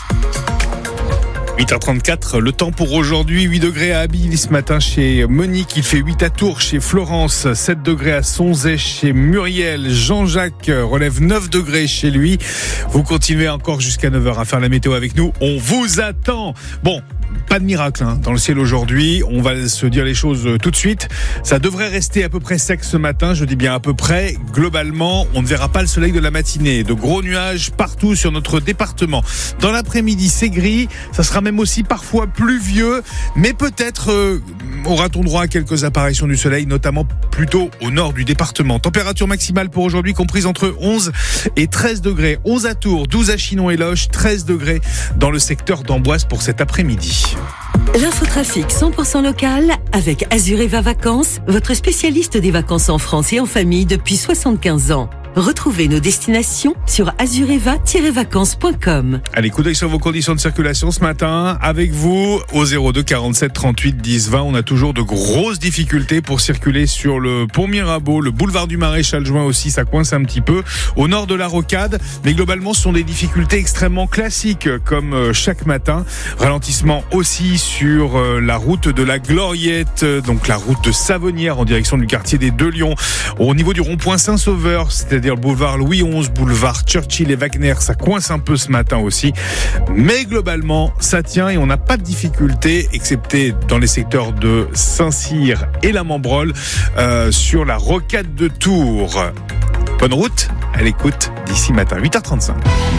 huit heures trente-quatre, le temps pour aujourd'hui. huit degrés à Abilly ce matin chez Monique. Il fait huit à Tours chez Florence. sept degrés à Sonzay chez Muriel. Jean-Jacques relève neuf degrés chez lui. Vous continuez encore jusqu'à neuf heures à faire la météo avec nous. On vous attend. Bon, pas de miracle hein, dans le ciel aujourd'hui. On va se dire les choses tout de suite. Ça devrait rester à peu près sec ce matin. Je dis bien à peu près. Globalement, on ne verra pas le soleil de la matinée. De gros nuages partout sur notre département. Dans l'après-midi, c'est gris. Ça sera même aussi parfois pluvieux, mais peut-être euh, aura-t-on droit à quelques apparitions du soleil, notamment plutôt au nord du département. Température maximale pour aujourd'hui comprise entre onze et treize degrés. onze à Tours, douze à Chinon et Loches, treize degrés dans le secteur d'Amboise pour cet après-midi. L'infotrafic cent pour cent local avec Azureva Vacances, votre spécialiste des vacances en France et en famille depuis soixante-quinze ans. Retrouvez nos destinations sur azureva tiret vacances point com. Allez, coup d'œil sur vos conditions de circulation ce matin. Avec vous, au zéro deux quarante-sept trente-huit dix vingt, on a toujours de grosses difficultés pour circuler sur le pont Mirabeau, le boulevard du Maréchal Juin aussi, ça coince un petit peu. Au nord de la Rocade, mais globalement, ce sont des difficultés extrêmement classiques, comme chaque matin. Ralentissement aussi sur la route de la Gloriette, donc la route de Savonnières en direction du quartier des Deux Lions. Au niveau du rond-point Saint-Sauveur, c'est-à-dire le boulevard Louis onze, boulevard Churchill et Wagner, ça coince un peu ce matin aussi. Mais globalement, ça tient et on n'a pas de difficulté, excepté dans les secteurs de Saint-Cyr et la Membrolle, euh, sur la rocade de Tours. Bonne route, à l'écoute d'ici matin, huit heures trente-cinq.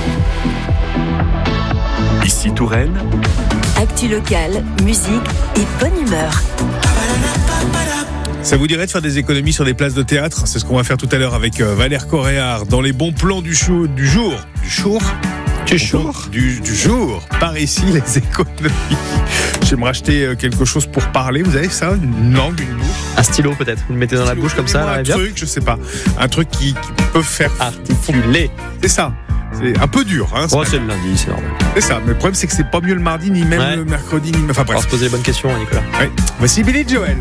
Ici Touraine. Actu locale, musique et bonne humeur. Ça vous dirait de faire des économies sur des places de théâtre ? C'est ce qu'on va faire tout à l'heure avec Valère Coréard dans les bons plans du, show, du jour. Du jour Du jour du, du jour. Par ici, les économies. J'aimerais acheter quelque chose pour parler. Vous avez ça ? Une langue, une bouche ? Un stylo peut-être. Vous le mettez dans la bouche comme ça là, un bien. truc, je sais pas. Un truc qui, qui peut faire articuler. C'est ça. C'est un peu dur. Hein, oh, c'est le lundi, c'est normal. C'est ça. Mais le problème, c'est que c'est pas mieux le mardi, ni même ouais. le mercredi, ni même. Enfin bref. On va se poser les bonnes questions, hein, Nicolas. Oui. Voici Billy Joel.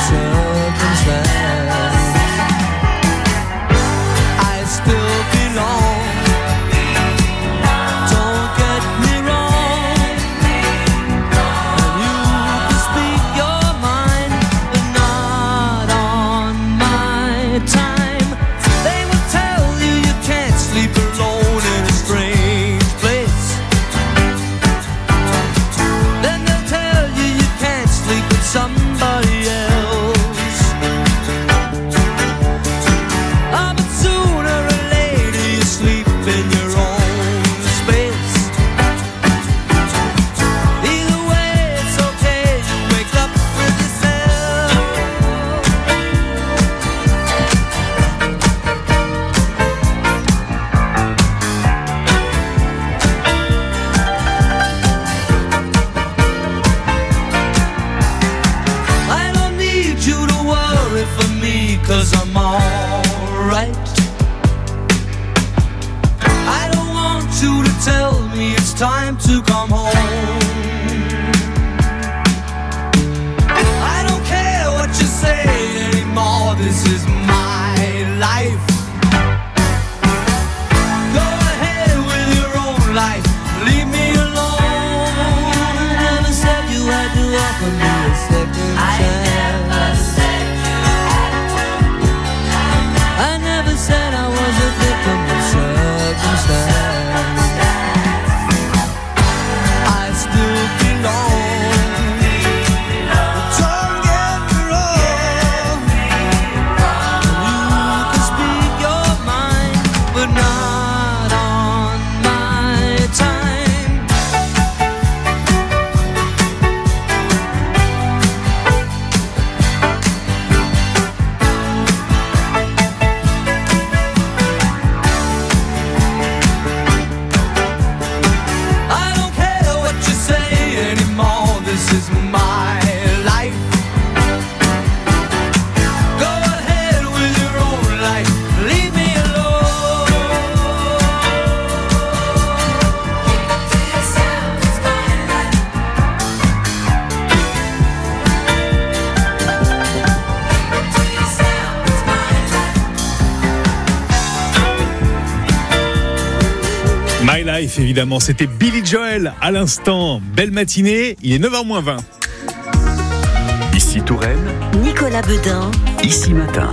My Life, évidemment, c'était Billy Joel à l'instant. Belle matinée, il est neuf heures moins vingt. Ici Touraine, Nicolas Beudin, Ici Matin.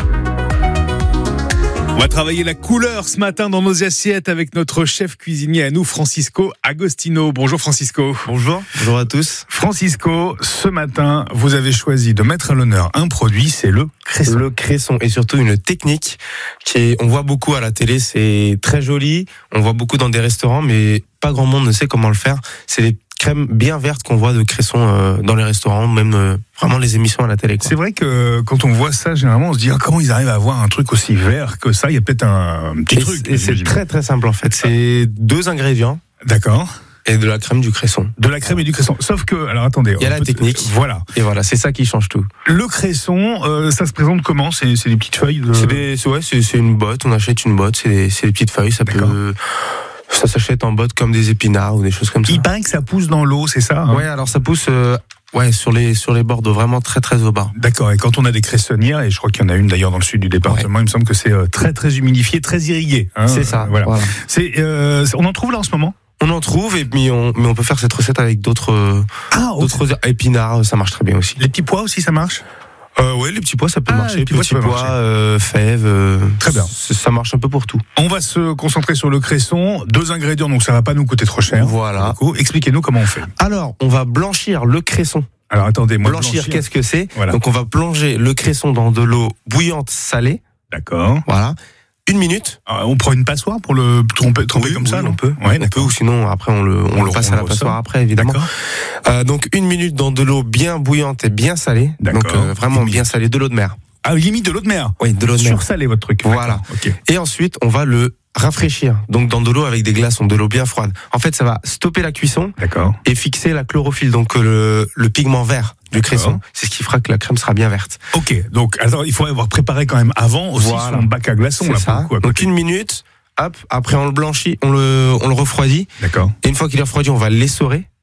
On va travailler la couleur ce matin dans nos assiettes avec notre chef cuisinier à nous, Francisco Agostino. Bonjour Francisco. Bonjour, bonjour à tous. Francisco, ce matin, vous avez choisi de mettre à l'honneur un produit, c'est le cresson. Le cresson et surtout une technique qui est, on voit beaucoup à la télé, c'est très joli, on voit beaucoup dans des restaurants, mais pas grand monde ne sait comment le faire. C'est les crème bien verte qu'on voit de cresson euh, dans les restaurants, même euh, vraiment les émissions à la télé, quoi. C'est vrai que quand on voit ça, généralement, on se dit ah, comment ils arrivent à avoir un truc aussi vert que ça. Il y a peut-être un, un petit et truc. Et c'est très très simple en fait. C'est deux ingrédients. D'accord. Et de la crème du cresson. De la crème et du cresson. Sauf que, alors attendez. Il y a la peut... technique. Voilà. Et voilà, c'est ça qui change tout. Le cresson, euh, ça se présente comment ? C'est, c'est des petites feuilles de... C'est des, c'est, ouais, c'est, c'est une botte. On achète une botte. C'est des, c'est des petites feuilles. Ça D'accord. peut. Ça s'achète en botte comme des épinards ou des choses comme ça. Il paraît que ça pousse dans l'eau, c'est ça hein ? Ouais, alors ça pousse euh, ouais, sur les sur les bords d'eau, vraiment très très au bas. D'accord, et quand on a des cressonnières, et je crois qu'il y en a une d'ailleurs dans le sud du département, ouais. Il me semble que c'est très très humidifié, très irrigué. Hein, c'est ça, voilà. voilà. C'est, euh, on en trouve là en ce moment ? On en trouve, et puis on, mais on peut faire cette recette avec d'autres, ah, d'autres épinards, ça marche très bien aussi. Les petits pois aussi, ça marche ? Euh, ouais, les petits pois, ça peut ah, marcher. Les petits, petits pois, euh, fèves. Euh, Très bien. Ça marche un peu pour tout. On va se concentrer sur le cresson. Deux ingrédients, donc ça va pas nous coûter trop cher. Voilà. Expliquez-nous comment on fait. Alors, on va blanchir le cresson. Alors attendez, moi blanchir, blanchir. qu'est-ce que c'est ? Voilà. Donc on va plonger le cresson dans de l'eau bouillante salée. D'accord. Voilà. Une minute. Alors, on prend une passoire pour le tromper, tromper oui, comme oui, ça, on non peut. Ouais, on peut, ou sinon après on le, on, on le passe on à la passoire après, évidemment. Euh, donc une minute dans de l'eau bien bouillante et bien salée. D'accord. Donc euh, vraiment bien salée, de l'eau de mer. Ah, limite de l'eau de mer. Oui, de l'eau de mer. Sursalé votre truc. Voilà. Okay. Et ensuite on va le rafraîchir. Donc dans de l'eau avec des glaçons, de l'eau bien froide. En fait, ça va stopper la cuisson. D'accord. Et fixer la chlorophylle, donc le, le pigment vert du cresson. C'est ce qui fera que la crème sera bien verte. Ok. Donc alors, il faut avoir préparé quand même avant aussi voilà. Son bac à glaçons. C'est là, ça. Coup, donc une minute. Hop. Après on le blanchit, on le on le refroidit. D'accord. Et une fois qu'il est refroidi, on va l'essorer.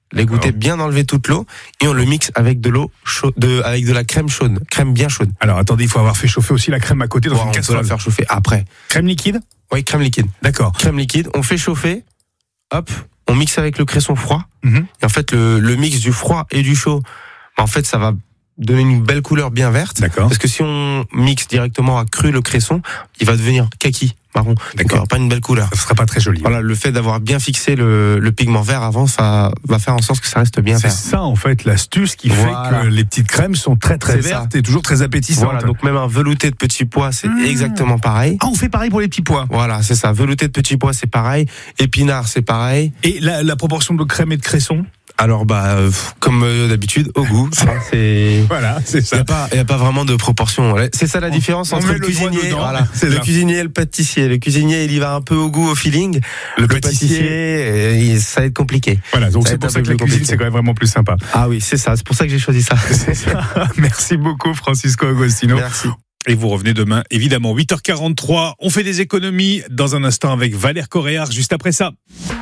l'égoutter, bien enlever toute l'eau et on le mixe avec de l'eau chaude, de, avec de la crème chaude, crème bien chaude. Alors attendez, il faut avoir fait chauffer aussi la crème à côté dans ouais, une casserole. On peut la faire chauffer après. Crème liquide ? Oui, crème liquide. D'accord. Crème liquide, on fait chauffer, hop, on mixe avec le cresson froid. Mm-hmm. Et en fait, le, le mix du froid et du chaud, en fait, ça va donner une belle couleur bien verte. D'accord. Parce que si on mixe directement à cru le cresson, il va devenir kaki, marron. Donc il n'y aura pas une belle couleur. Ça sera pas très joli. Voilà, le fait d'avoir bien fixé le, le pigment vert avant, ça va faire en sorte que ça reste bien c'est vert. C'est ça en fait l'astuce qui voilà. fait que les petites crèmes sont très très c'est vertes ça. Et toujours très appétissantes. Voilà, donc même un velouté de petits pois, c'est mmh. exactement pareil. Ah, on fait pareil pour les petits pois. Voilà, c'est ça. Velouté de petits pois, c'est pareil. Épinards, c'est pareil. Et la, la proportion de crème et de cresson ? Alors bah euh, comme euh, d'habitude au goût, ça, c'est voilà, c'est ça. Il y a pas il y a pas vraiment de proportion. C'est ça la on, différence on entre le, le cuisinier, voilà, le ça. cuisinier et le pâtissier. Le cuisinier, il y va un peu au goût, au feeling. Le, le pâtissier, pâtissier ça va être compliqué. Voilà, donc ça c'est pour ça que la cuisine compliqué. C'est quand même vraiment plus sympa. Ah oui, c'est ça, c'est pour ça que j'ai choisi ça. C'est ça. Merci beaucoup Francisco Agostino. Merci. Et vous revenez demain, évidemment, huit heures quarante-trois. On fait des économies dans un instant avec Valère Coréard, juste après ça.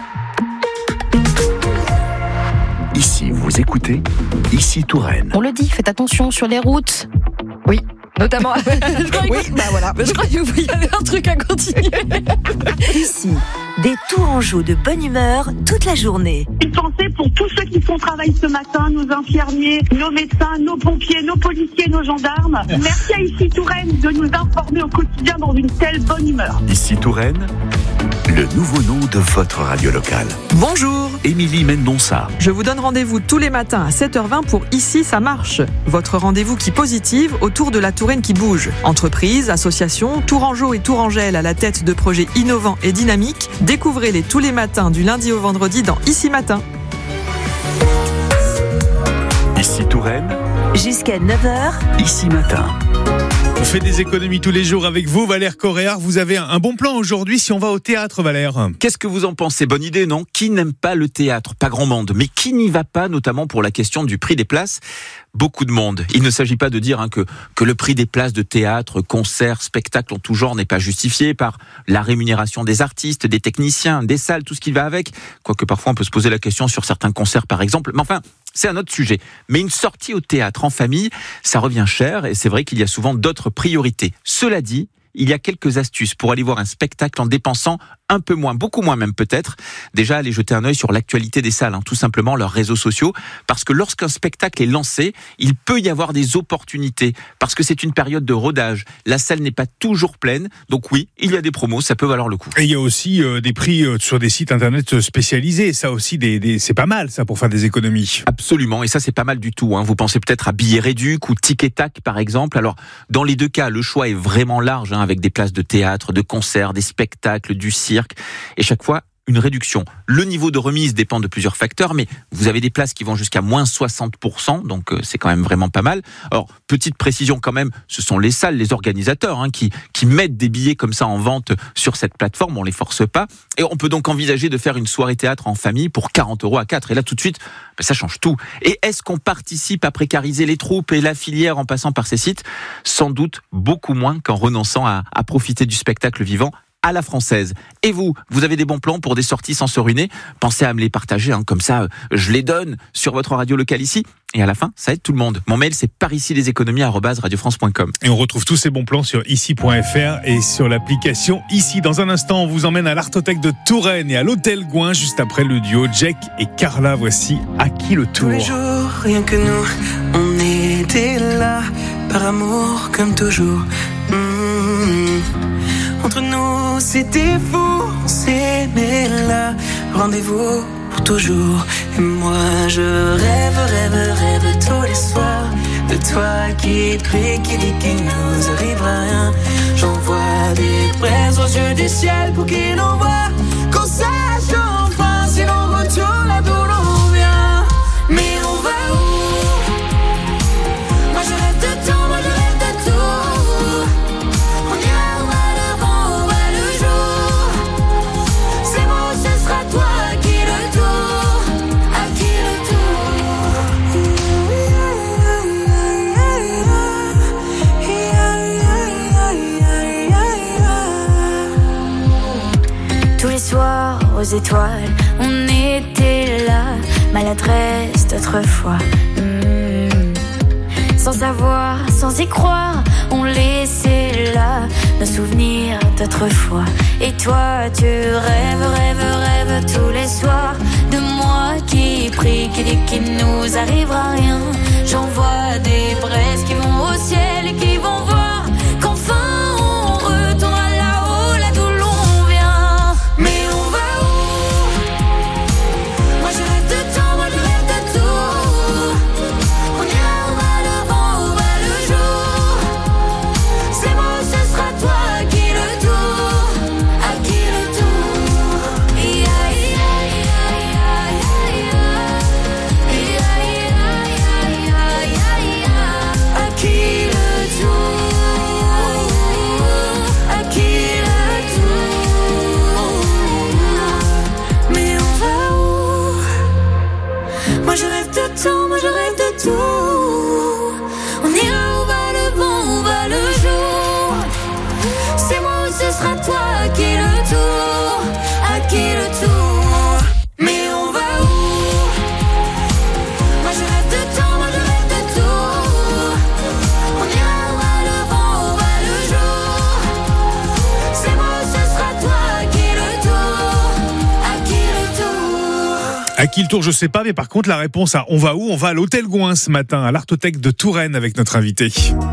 Ici, vous écoutez, ici Touraine. On le dit, faites attention sur les routes. Oui, notamment. je oui, bah voilà. Je crois que vous y avez un truc à continuer. Ici, des Tourangeaux de bonne humeur toute la journée. Une pensée pour tous ceux qui font travail ce matin, nos infirmiers, nos médecins, nos pompiers, nos policiers, nos gendarmes. Merci à Ici Touraine de nous informer au quotidien dans une telle bonne humeur. Ici Touraine, le nouveau nom de votre radio locale. Bonjour, Émilie Mendonça. Je vous donne rendez-vous tous les matins à sept heures vingt pour Ici ça marche. Votre rendez-vous qui positive autour de la Touraine qui bouge. Entreprises, associations, Tourangeaux et Tourangelles à la tête de projets innovants et dynamiques. Découvrez-les tous les matins du lundi au vendredi dans Ici Matin. Ici Touraine. Jusqu'à neuf heures. Ici Matin. On fait des économies tous les jours avec vous, Valère Coréard. Vous avez un bon plan aujourd'hui si on va au théâtre, Valère. Qu'est-ce que vous en pensez ? Bonne idée, non ? Qui n'aime pas le théâtre ? Pas grand monde. Mais qui n'y va pas, notamment pour la question du prix des places ? Beaucoup de monde. Il ne s'agit pas de dire hein, que, que le prix des places de théâtre, concerts, spectacles en tout genre n'est pas justifié par la rémunération des artistes, des techniciens, des salles, tout ce qui va avec. Quoique parfois on peut se poser la question sur certains concerts par exemple. Mais enfin, c'est un autre sujet. Mais une sortie au théâtre en famille, ça revient cher et c'est vrai qu'il y a souvent d'autres priorités. Cela dit, il y a quelques astuces pour aller voir un spectacle en dépensant un peu moins, beaucoup moins même peut-être. Déjà, aller jeter un œil sur l'actualité des salles, hein, tout simplement leurs réseaux sociaux, parce que lorsqu'un spectacle est lancé, il peut y avoir des opportunités, parce que c'est une période de rodage. La salle n'est pas toujours pleine, donc oui, il y a des promos, ça peut valoir le coup. Et il y a aussi euh, des prix euh, sur des sites internet spécialisés, ça aussi, des, des, c'est pas mal ça pour faire des économies. Absolument, et ça c'est pas mal du tout. Hein. Vous pensez peut-être à Billets Réduc ou Tic et Tac par exemple. Alors, dans les deux cas, le choix est vraiment large, hein, avec des places de théâtre, de concerts, des spectacles, du cirque, et chaque fois une réduction. Le niveau de remise dépend de plusieurs facteurs, mais vous avez des places qui vont jusqu'à moins soixante pour cent, donc euh, c'est quand même vraiment pas mal. Alors, petite précision quand même, ce sont les salles, les organisateurs hein, qui, qui mettent des billets comme ça en vente sur cette plateforme, on les force pas, et on peut donc envisager de faire une soirée théâtre en famille pour quarante euros à quatre, et là tout de suite, ben, ça change tout. Et est-ce qu'on participe à précariser les troupes et la filière en passant par ces sites ? Sans doute beaucoup moins qu'en renonçant à, à profiter du spectacle vivant à la française. Et vous, vous avez des bons plans pour des sorties sans se ruiner ? Pensez à me les partager, hein, comme ça je les donne sur votre radio locale ici. Et à la fin, ça aide tout le monde. Mon mail, c'est par ici les économies arobase radio france point com. Et on retrouve tous ces bons plans sur ici point f r et sur l'application Ici. Dans un instant, on vous emmène à l'Artothèque de Touraine et à l'Hôtel Gouin, juste après le duo Jack et Carla. Voici À qui le tour ? Tous les jours, rien que nous, on était là, par amour comme toujours. Mmh. Entre nous, c'était fou, on s'aimait là, rendez-vous pour toujours. Et moi, je rêve, rêve, rêve tous les soirs de toi qui prie, qui dit qu'il nous arrivera rien. J'envoie des braises aux yeux du ciel pour qu'il nous voit, qu'on sache enfin si l'on retourne là d'où l'on vient. Mais on va où ? Moi je rêve de tout, moi je rêve de tout. On ira, on va le vent, on va le jour. C'est moi, ce sera toi qui le tour, à qui le tour. Tous les soirs aux étoiles, on était là, mal maladresse d'autrefois. Mmh. Sans savoir, sans y croire, on laissait là nos souvenirs d'autrefois. Et toi, tu rêves, rêves, rêves tous les soirs de moi qui prie, qui dit qu'il nous arrivera rien. J'en vois des braises qui vont au ciel et qui vont voir qu'enfin on retournera là-haut, là d'où l'on vient. Mais on va où? Moi je rêve de temps, moi je rêve de tout. On ira où va le vent, où va le jour. C'est moi ou ce sera toi qui le tour, à qui le tour. Ia, ia, ia, ia, ia, ia, ia, ia, ia. À qui le tour, à qui le tour. Mais on va où? Moi je rêve de temps, moi je rêve de tout. On ira où va le vent, où va le jour. C'est moi ou ce sera toi à qui le tour, à qui le tour. Mais on va où? Moi je rêve de temps, moi je rêve de tout. On ira où va le vent, où va le jour. C'est moi ou ce sera toi à qui le tour, à qui le tour. À qui le tour, je sais pas, mais par contre, la réponse à on va où? On va à l'Hôtel Gouin ce matin, à l'Artothèque de Touraine avec notre invité.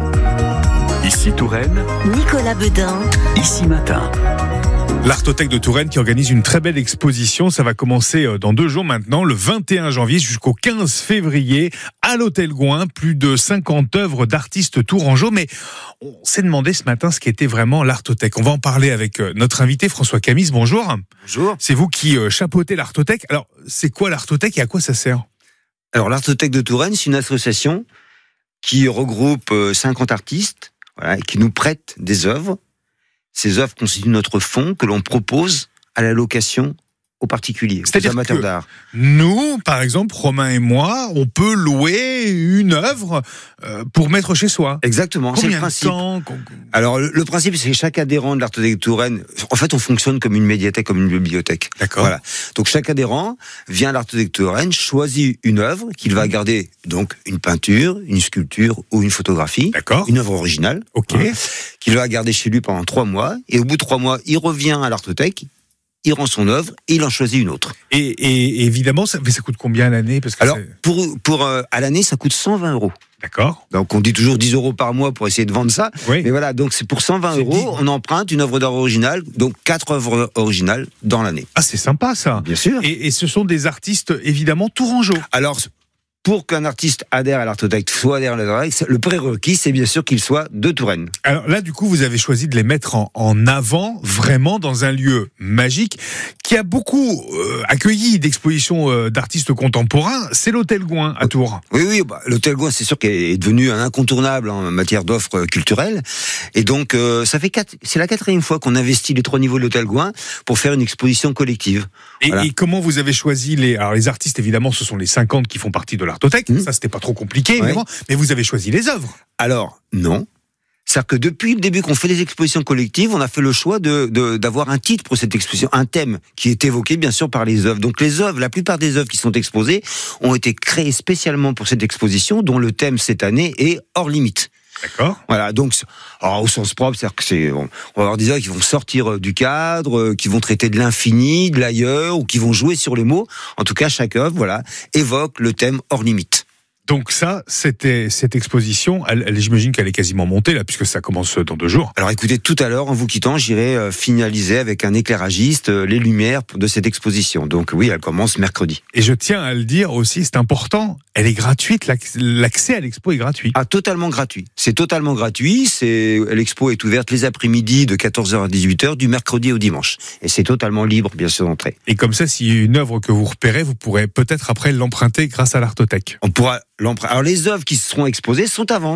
Ici Touraine, Nicolas Bedin. ici Matin. L'Artothèque de Touraine qui organise une très belle exposition. Ça va commencer dans deux jours maintenant, le vingt et un janvier jusqu'au quinze février, à l'Hôtel Gouin. Plus de cinquante œuvres d'artistes tourangeaux. Mais on s'est demandé ce matin ce qu'était vraiment l'Artothèque. On va en parler avec notre invité François Camis. Bonjour. Bonjour. C'est vous qui chapeautez l'Artothèque. Alors, c'est quoi l'Artothèque et à quoi ça sert? Alors, l'Artothèque de Touraine, c'est une association qui regroupe cinquante artistes, voilà, et qui nous prête des œuvres. Ces œuvres constituent notre fonds que l'on propose à la location aux particuliers, aux amateurs d'art. Nous, par exemple, Romain et moi, on peut louer une œuvre euh, pour mettre chez soi. Exactement, c'est le Combien de principe. temps? Alors, le, le principe, c'est que chaque adhérent de l'Artothèque de Touraine, en fait, on fonctionne comme une médiathèque, comme une bibliothèque. D'accord. Voilà. Donc, chaque adhérent vient à l'Artothèque de Touraine, choisit une œuvre qu'il va garder, donc une peinture, une sculpture ou une photographie. D'accord. Une œuvre originale. Ok. Hein, qu'il va garder chez lui pendant trois mois. Et au bout de trois mois, il revient à l'Artothèque, il rend son œuvre et il en choisit une autre. Et, et évidemment, ça, mais ça coûte combien à l'année? Parce que Alors, c'est... pour, pour euh, à l'année, ça coûte cent vingt euros. D'accord. Donc, on dit toujours dix euros par mois pour essayer de vendre ça. Oui. Mais voilà, donc c'est pour cent vingt euros, dix... on emprunte une œuvre d'art originale, donc quatre œuvres originales dans l'année. Ah, c'est sympa ça. Bien sûr. Et, et ce sont des artistes, évidemment, tourangeaux. Alors, pour qu'un artiste adhère à l'Artothèque, soit adhère à l'Artothèque, le prérequis, c'est bien sûr qu'il soit de Touraine. Alors là, du coup, vous avez choisi de les mettre en, en avant, vraiment dans un lieu magique, qui a beaucoup euh, accueilli d'expositions euh, d'artistes contemporains. C'est l'Hôtel Gouin à Tours. Oui, oui, bah, l'Hôtel Gouin, c'est sûr qu'il est devenu un incontournable en matière d'offres culturelles. Et donc, euh, ça fait quatre, c'est la quatrième fois qu'on investit les trois niveaux de l'Hôtel Gouin pour faire une exposition collective. Et, voilà. et comment vous avez choisi les... Alors les artistes, évidemment, ce sont les cinquante qui font partie de l'Artothèque. Mmh. Ça, c'était pas trop compliqué, évidemment. Ouais. Mais vous avez choisi les œuvres. Alors, non. C'est-à-dire que depuis le début qu'on fait les expositions collectives, on a fait le choix de, de, d'avoir un titre pour cette exposition, un thème qui est évoqué, bien sûr, par les œuvres. Donc les œuvres, la plupart des œuvres qui sont exposées ont été créées spécialement pour cette exposition, dont le thème cette année est hors limite. D'accord. Voilà, donc, alors, au sens propre, c'est-à-dire que c'est, on va avoir des œuvres qui vont sortir du cadre, qui vont traiter de l'infini, de l'ailleurs, ou qui vont jouer sur les mots. En tout cas, chaque œuvre, voilà, évoque le thème hors limite. Donc ça, c'était cette exposition, elle, elle, j'imagine qu'elle est quasiment montée là, puisque ça commence dans deux jours. Alors écoutez, tout à l'heure, en vous quittant, j'irai euh, finaliser avec un éclairagiste euh, les lumières de cette exposition. Donc oui, elle commence mercredi. Et je tiens à le dire aussi, c'est important, elle est gratuite, l'accès à l'expo est gratuit. Ah, totalement gratuit. C'est totalement gratuit, c'est, l'expo est ouverte les après-midi de quatorze heures à dix-huit heures, du mercredi au dimanche. Et c'est totalement libre, bien sûr, d'entrée. Et comme ça, s'il y a une œuvre que vous repérez, vous pourrez peut-être après l'emprunter grâce à l'Artothèque. On pourra l'emprunter. Alors les œuvres qui seront exposées sont à vendre.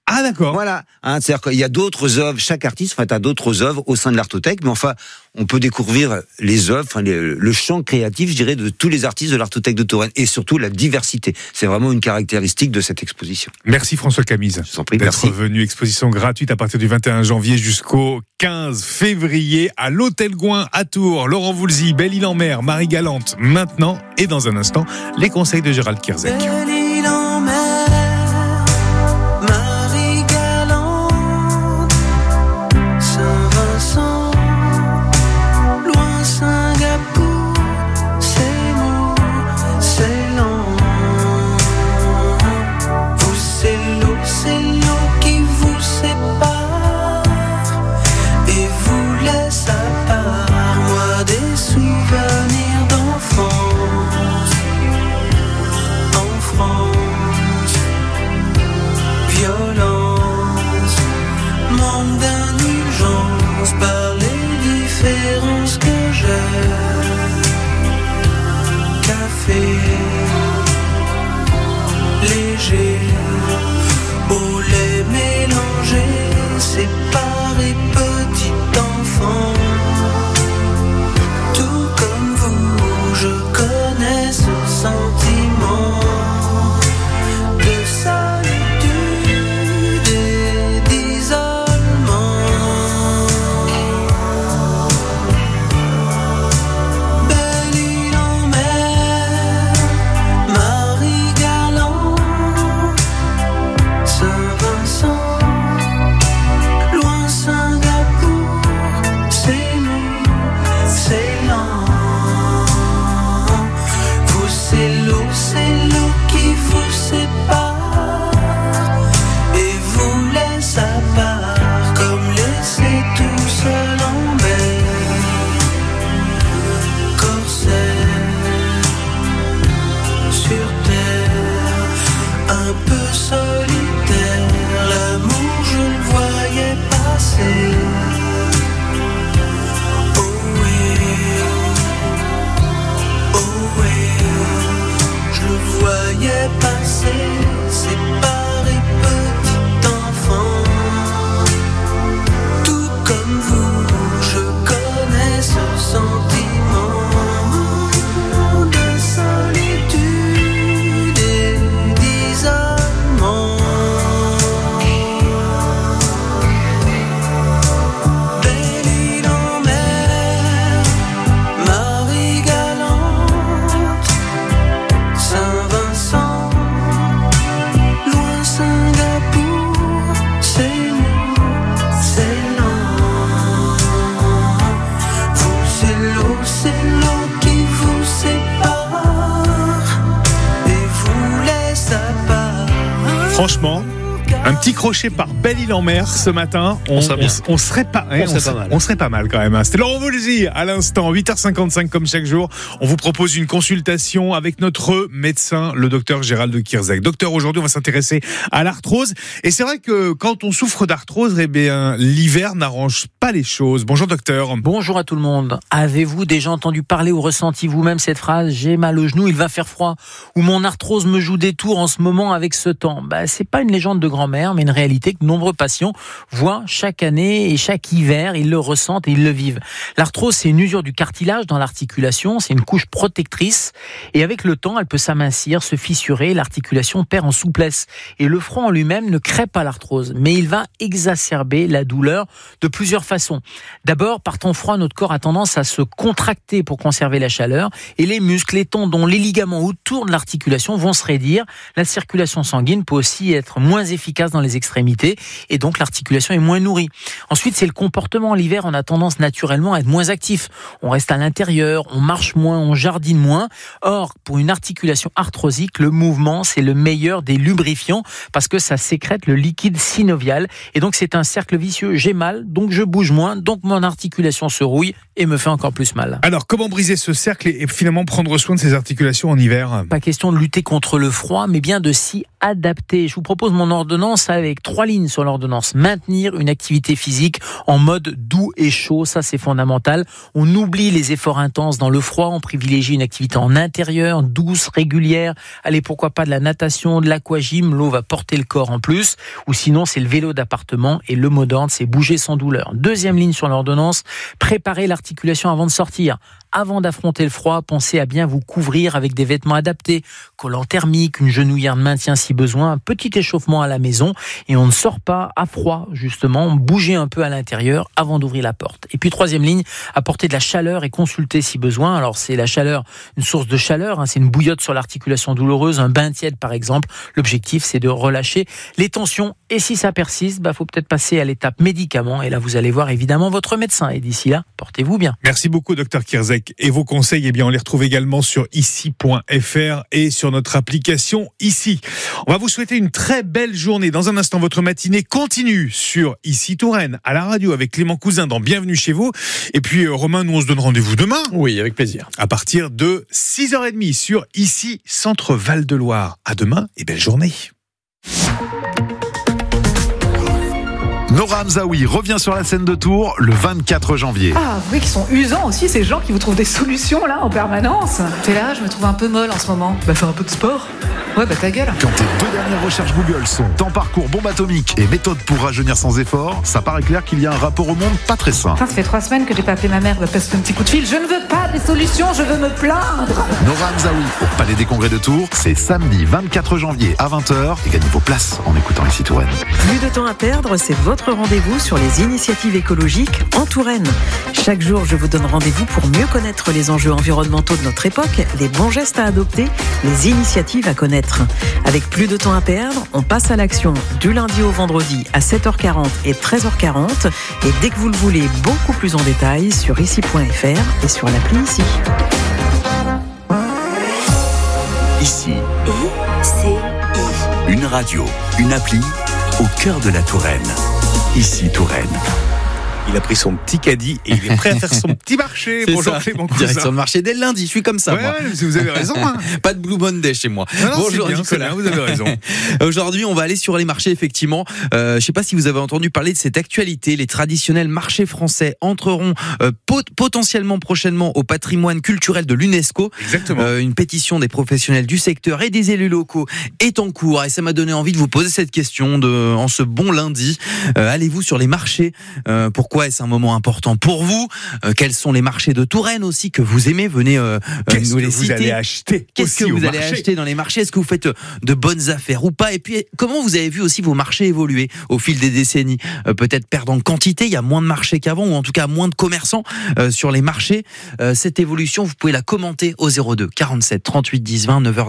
Ah d'accord. Voilà. Hein, c'est-à-dire qu'il y a d'autres œuvres, chaque artiste enfin, a d'autres œuvres au sein de l'Artothèque, mais enfin, on peut découvrir les œuvres, enfin, les, le champ créatif, je dirais, de tous les artistes de l'Artothèque de Touraine, et surtout la diversité. C'est vraiment une caractéristique de cette exposition. Merci François Camise prie, d'être merci. venu. Exposition gratuite à partir du vingt et un janvier jusqu'au quinze février à l'Hôtel Gouin à Tours. Laurent Voulzy, Belle-Île-en-Mer, Marie Galante, maintenant et dans un instant, les conseils de Gérald Kierzek. Franchement, un petit crochet par Belle-Île-en-Mer ce matin, on, on, on, on serait pas, hein, on, serait on, pas mal. on serait pas mal quand même. Hein. C'était Laurent Voulzy à l'instant, huit heures cinquante-cinq comme chaque jour. On vous propose une consultation avec notre médecin, le docteur Gérald Kierzek. Docteur, aujourd'hui, on va s'intéresser à l'arthrose. Et c'est vrai que quand on souffre d'arthrose, eh bien, l'hiver n'arrange pas les choses. Bonjour docteur. Bonjour à tout le monde. Avez-vous déjà entendu parler ou ressenti vous-même cette phrase « J'ai mal au genou, il va faire froid » ou « Mon arthrose me joue des tours en ce moment avec ce temps ». Bah, c'est pas une légende de grand-mère, mais une réalité que de nombreux patients voient chaque année et chaque hiver, ils le ressentent et ils le vivent. L'arthrose, c'est une usure du cartilage dans l'articulation, c'est une couche protectrice et avec le temps, elle peut s'amincir, se fissurer, l'articulation perd en souplesse. Et le front en lui-même ne crée pas l'arthrose, mais il va exacerber la douleur de plusieurs façons. D'abord, par temps froid, notre corps a tendance à se contracter pour conserver la chaleur et les muscles, les tendons, les ligaments autour de l'articulation vont se raidir. La circulation sanguine peut aussi être moins efficace dans les extrémités et donc l'articulation est moins nourrie. Ensuite, c'est le comportement. L'hiver, on a tendance naturellement à être moins actif. On reste à l'intérieur, on marche moins, on jardine moins. Or, pour une articulation arthrosique, le mouvement, c'est le meilleur des lubrifiants parce que ça sécrète le liquide synovial et donc c'est un cercle vicieux. J'ai mal, donc je bouge moins, donc mon articulation se rouille et me fait encore plus mal. Alors, comment briser ce cercle et finalement prendre soin de ses articulations en hiver ? Pas question de lutter contre le froid, mais bien de s'y adapter. Je vous propose mon ordonnance l'ordonnance avec trois lignes sur l'ordonnance. Maintenir une activité physique en mode doux et chaud, ça c'est fondamental. On oublie les efforts intenses dans le froid, on privilégie une activité en intérieur, douce, régulière. Allez, pourquoi pas de la natation, de l'aquagym, l'eau va porter le corps en plus. Ou sinon, c'est le vélo d'appartement et le mot d'ordre, c'est bouger sans douleur. Deuxième ligne sur l'ordonnance, préparer l'articulation avant de sortir. Avant d'affronter le froid, pensez à bien vous couvrir avec des vêtements adaptés, collant thermique, une genouillère de maintien si besoin, un petit échauffement à la maison et on ne sort pas à froid justement, bougez un peu à l'intérieur avant d'ouvrir la porte. Et puis troisième ligne, apporter de la chaleur et consulter si besoin. Alors c'est la chaleur, une source de chaleur, hein, c'est une bouillotte sur l'articulation douloureuse, un bain tiède par exemple. L'objectif c'est de relâcher les tensions et si ça persiste, bah faut peut-être passer à l'étape médicament et là vous allez voir évidemment votre médecin et d'ici là, portez-vous bien. Merci beaucoup docteur Kierzek. Et vos conseils, eh bien, on les retrouve également sur ici point f r et sur notre application Ici. On va vous souhaiter une très belle journée. Dans un instant, votre matinée continue sur Ici Touraine, à la radio avec Clément Cousin dans Bienvenue chez vous. Et puis, euh, Romain, nous, on se donne rendez-vous demain. Oui, avec plaisir. À partir de six heures trente sur Ici, Centre Val-de-Loire. À demain et belle journée. Nora Hamzaoui revient sur la scène de Tours le vingt-quatre janvier. Ah, vous voyez qu'ils sont usants aussi, ces gens qui vous trouvent des solutions là en permanence. T'es là, je me trouve un peu molle en ce moment. Bah fais un peu de sport. Ouais, bah ta gueule. Quand tes deux dernières recherches Google sont temps parcours, bombe atomique et méthode pour rajeunir sans effort, ça paraît clair qu'il y a un rapport au monde pas très sain. Enfin, ça fait trois semaines que j'ai pas appelé ma mère, bah passe un petit coup de fil. Je ne veux pas des solutions, je veux me plaindre. Nora Hamzaoui au Palais des Congrès de Tours, c'est samedi vingt-quatre janvier à vingt heures et gagnez vos places en écoutant Ici Touraine. Plus de temps à perdre, c'est votre rendez-vous sur les initiatives écologiques en Touraine. Chaque jour, je vous donne rendez-vous pour mieux connaître les enjeux environnementaux de notre époque, les bons gestes à adopter, les initiatives à connaître. Avec plus de temps à perdre, on passe à l'action du lundi au vendredi à sept heures quarante et treize heures quarante et dès que vous le voulez beaucoup plus en détail sur ici point f r et sur l'appli Ici. Ici. I-C-I. Une radio, une appli au cœur de la Touraine. Ici Touraine. Il a pris son petit caddie et il est prêt à faire son petit marché. C'est Bonjour ça. Clément Cousin. Direction le marché dès le lundi, je suis comme ça ouais, moi. Ouais, vous avez raison. Hein. Pas de Blue Monday chez moi. Non, non, Bonjour c'est bien, Nicolas. c'est bien, vous avez raison. Aujourd'hui, on va aller sur les marchés effectivement. Euh, je ne sais pas si vous avez entendu parler de cette actualité. Les traditionnels marchés français entreront euh, pot- potentiellement prochainement au patrimoine culturel de l'UNESCO. Exactement. Euh, une pétition des professionnels du secteur et des élus locaux est en cours et ça m'a donné envie de vous poser cette question de, en ce bon lundi. Euh, allez-vous sur les marchés ? euh, Pourquoi est-ce un moment important pour vous? euh, Quels sont les marchés de Touraine aussi que vous aimez? Venez euh, Qu'est-ce nous les que vous citer. allez acheter Qu'est-ce que aussi vous au allez marché acheter dans les marchés? Est-ce que vous faites de bonnes affaires ou pas? Et puis, comment vous avez vu aussi vos marchés évoluer au fil des décennies? euh, Peut-être perdre en quantité, il y a moins de marchés qu'avant, ou en tout cas moins de commerçants euh, sur les marchés. Euh, cette évolution, vous pouvez la commenter au zéro deux quarante-sept trente-huit dix vingt neuf heures.